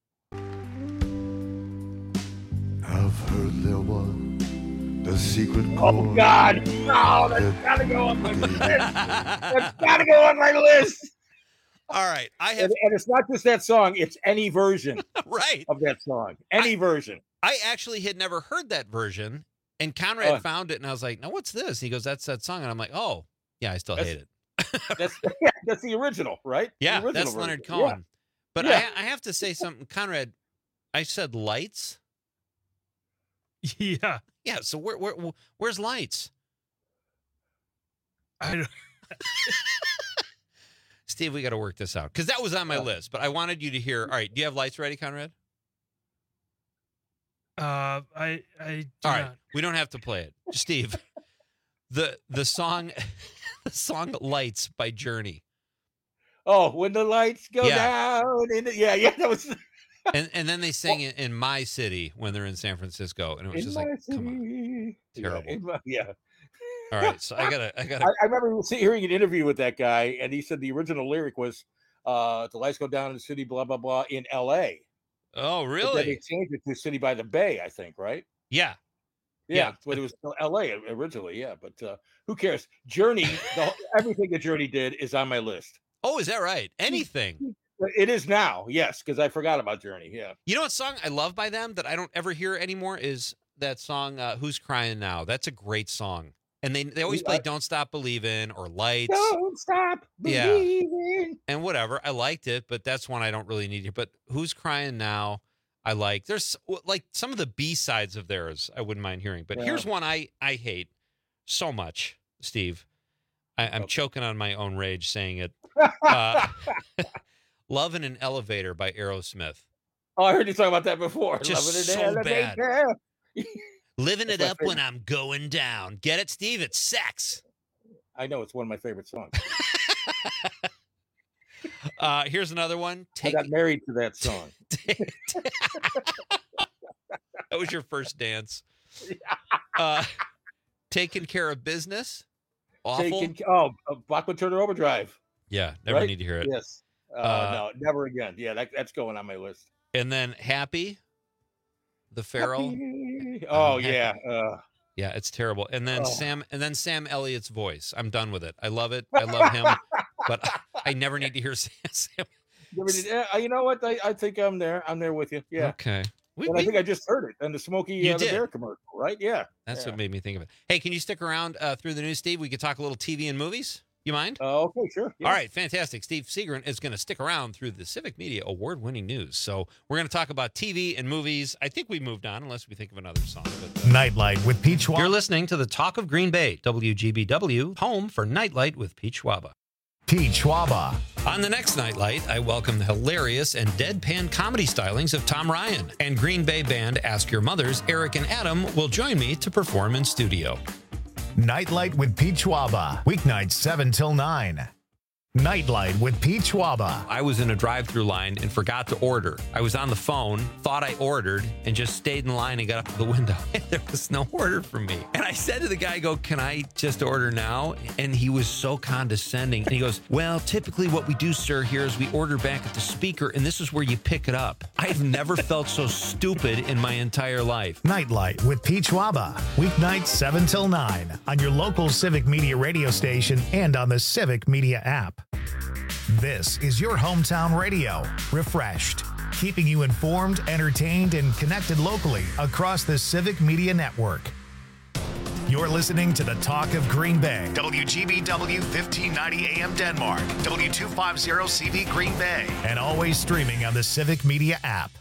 I've heard there was the secret Oh chord. God! No, that's gotta go on my list. That's gotta go on my list. All right, I have, and, and it's not just that song; it's any version right of that song. Any version. I actually had never heard that version, and Conrad Oh. found it, and I was like, "No, what's this?" And he goes, "That's that song," and I'm like, "Oh, yeah, I still That's- hate it." That's yeah, that's the original, right? The Yeah, original that's version. Leonard Yeah. Cohen. But Yeah. I, I have to say something, Conrad. I said lights. Yeah. Yeah. So where, where where's lights? I don't. Steve, we got to work this out because that was on my Oh. list. But I wanted you to hear. All right, do you have lights ready, Conrad? Uh, I I do All right, not. we don't have to play it, Steve. the the song, the song "Lights" by Journey. Oh, when the lights go Yeah. down. In the, yeah, yeah, that was. And and then they sing it in My City when they're in San Francisco, and it was In just my like, come on, city. terrible. Yeah, in my- yeah. All right, so I gotta, I gotta. I, I remember see- hearing an interview with that guy, and he said the original lyric was, uh, "The lights go down in the city, blah blah blah," in L A. Oh, But then they really? changed it to "City by the Bay," I think, right? Yeah. Yeah, Yeah. but it was L A originally. Yeah, but uh, who cares? Journey, the, whole- everything that Journey did is on my list. Oh, is that right? Anything. It is now, yes, because I forgot about Journey. Yeah. You know what song I love by them that I don't ever hear anymore is that song uh, "Who's Crying Now." That's a great song, and they they always play "Don't Stop Believing" or "Lights." Don't stop Yeah. believing. And whatever, I liked it, but that's one I don't really need here. But "Who's Crying Now," I like. There's like some of the B sides of theirs I wouldn't mind hearing, but Yeah. here's one I I hate so much, Steve. I, I'm choking on my own rage saying it. Uh, "Love in an Elevator" by Aerosmith. Oh, I heard you talk about that before. Just Loving it so in the bad. elevator. Living That's it my up when favorite. I'm going down. Get it, Steve? It's sex. I know it's one of my favorite songs. Uh, here's another one. I Take, got married to that song. that was your first dance. Uh, Taking Care of Business. Awful. Taking, oh, uh, Bachman Turner Overdrive. Yeah, never right? need to hear it. Yes. Uh, Uh, no, never again. Yeah, that, that's going on my list. And then Happy, the Pharaoh. Happy. Oh I'm yeah. happy. Uh, Yeah, it's terrible. And then Oh. Sam, and then Sam Elliott's voice. I'm done with it. I love it. I love him, but I, I never need to hear Sam. Sam. you ever did- uh, you know what? I, I think I'm there. I'm there with you. Yeah. Okay. We, and I we- think I just heard it on the Smokey You uh, the did. Bear commercial, right? Yeah. That's yeah. what made me think of it. Hey, can you stick around uh, through the news, Steve? We could talk a little T V and movies. You mind? Uh, okay, sure. Yeah. All right, fantastic. Steve Seagren is going to stick around through the Civic Media award-winning news. So we're going to talk about T V and movies. I think we moved on, unless we think of another song. But, uh, Nightlight with Pete Schwab. You're listening to the Talk of Green Bay, W G B W, home for Nightlight with Pete Schwaba. Pete Schwaba. On the next Nightlight, I welcome the hilarious and deadpan comedy stylings of Tom Ryan. And Green Bay band Ask Your Mothers, Eric and Adam, will join me to perform in studio. Nightlight with Pete Schwaba. Weeknights seven till nine. Nightlight with Pete Schwaba. I was in a drive-through line and forgot to order. I was on the phone, thought I ordered, and just stayed in line and got up to the window. And there was no order for me. And I said to the guy, I go, can I just order now? And he was so condescending. And he goes, well, typically what we do, sir, here is we order back at the speaker, and this is where you pick it up. I've never felt so stupid in my entire life. Nightlight with Pete Schwaba. Weeknights seven till nine on your local Civic Media radio station and on the Civic Media app. This is your hometown radio, refreshed, keeping you informed, entertained, and connected locally across the Civic Media Network. You're listening to the Talk of Green Bay, W G B W fifteen ninety A M Denmark, W two fifty C V Green Bay, and always streaming on the Civic Media app.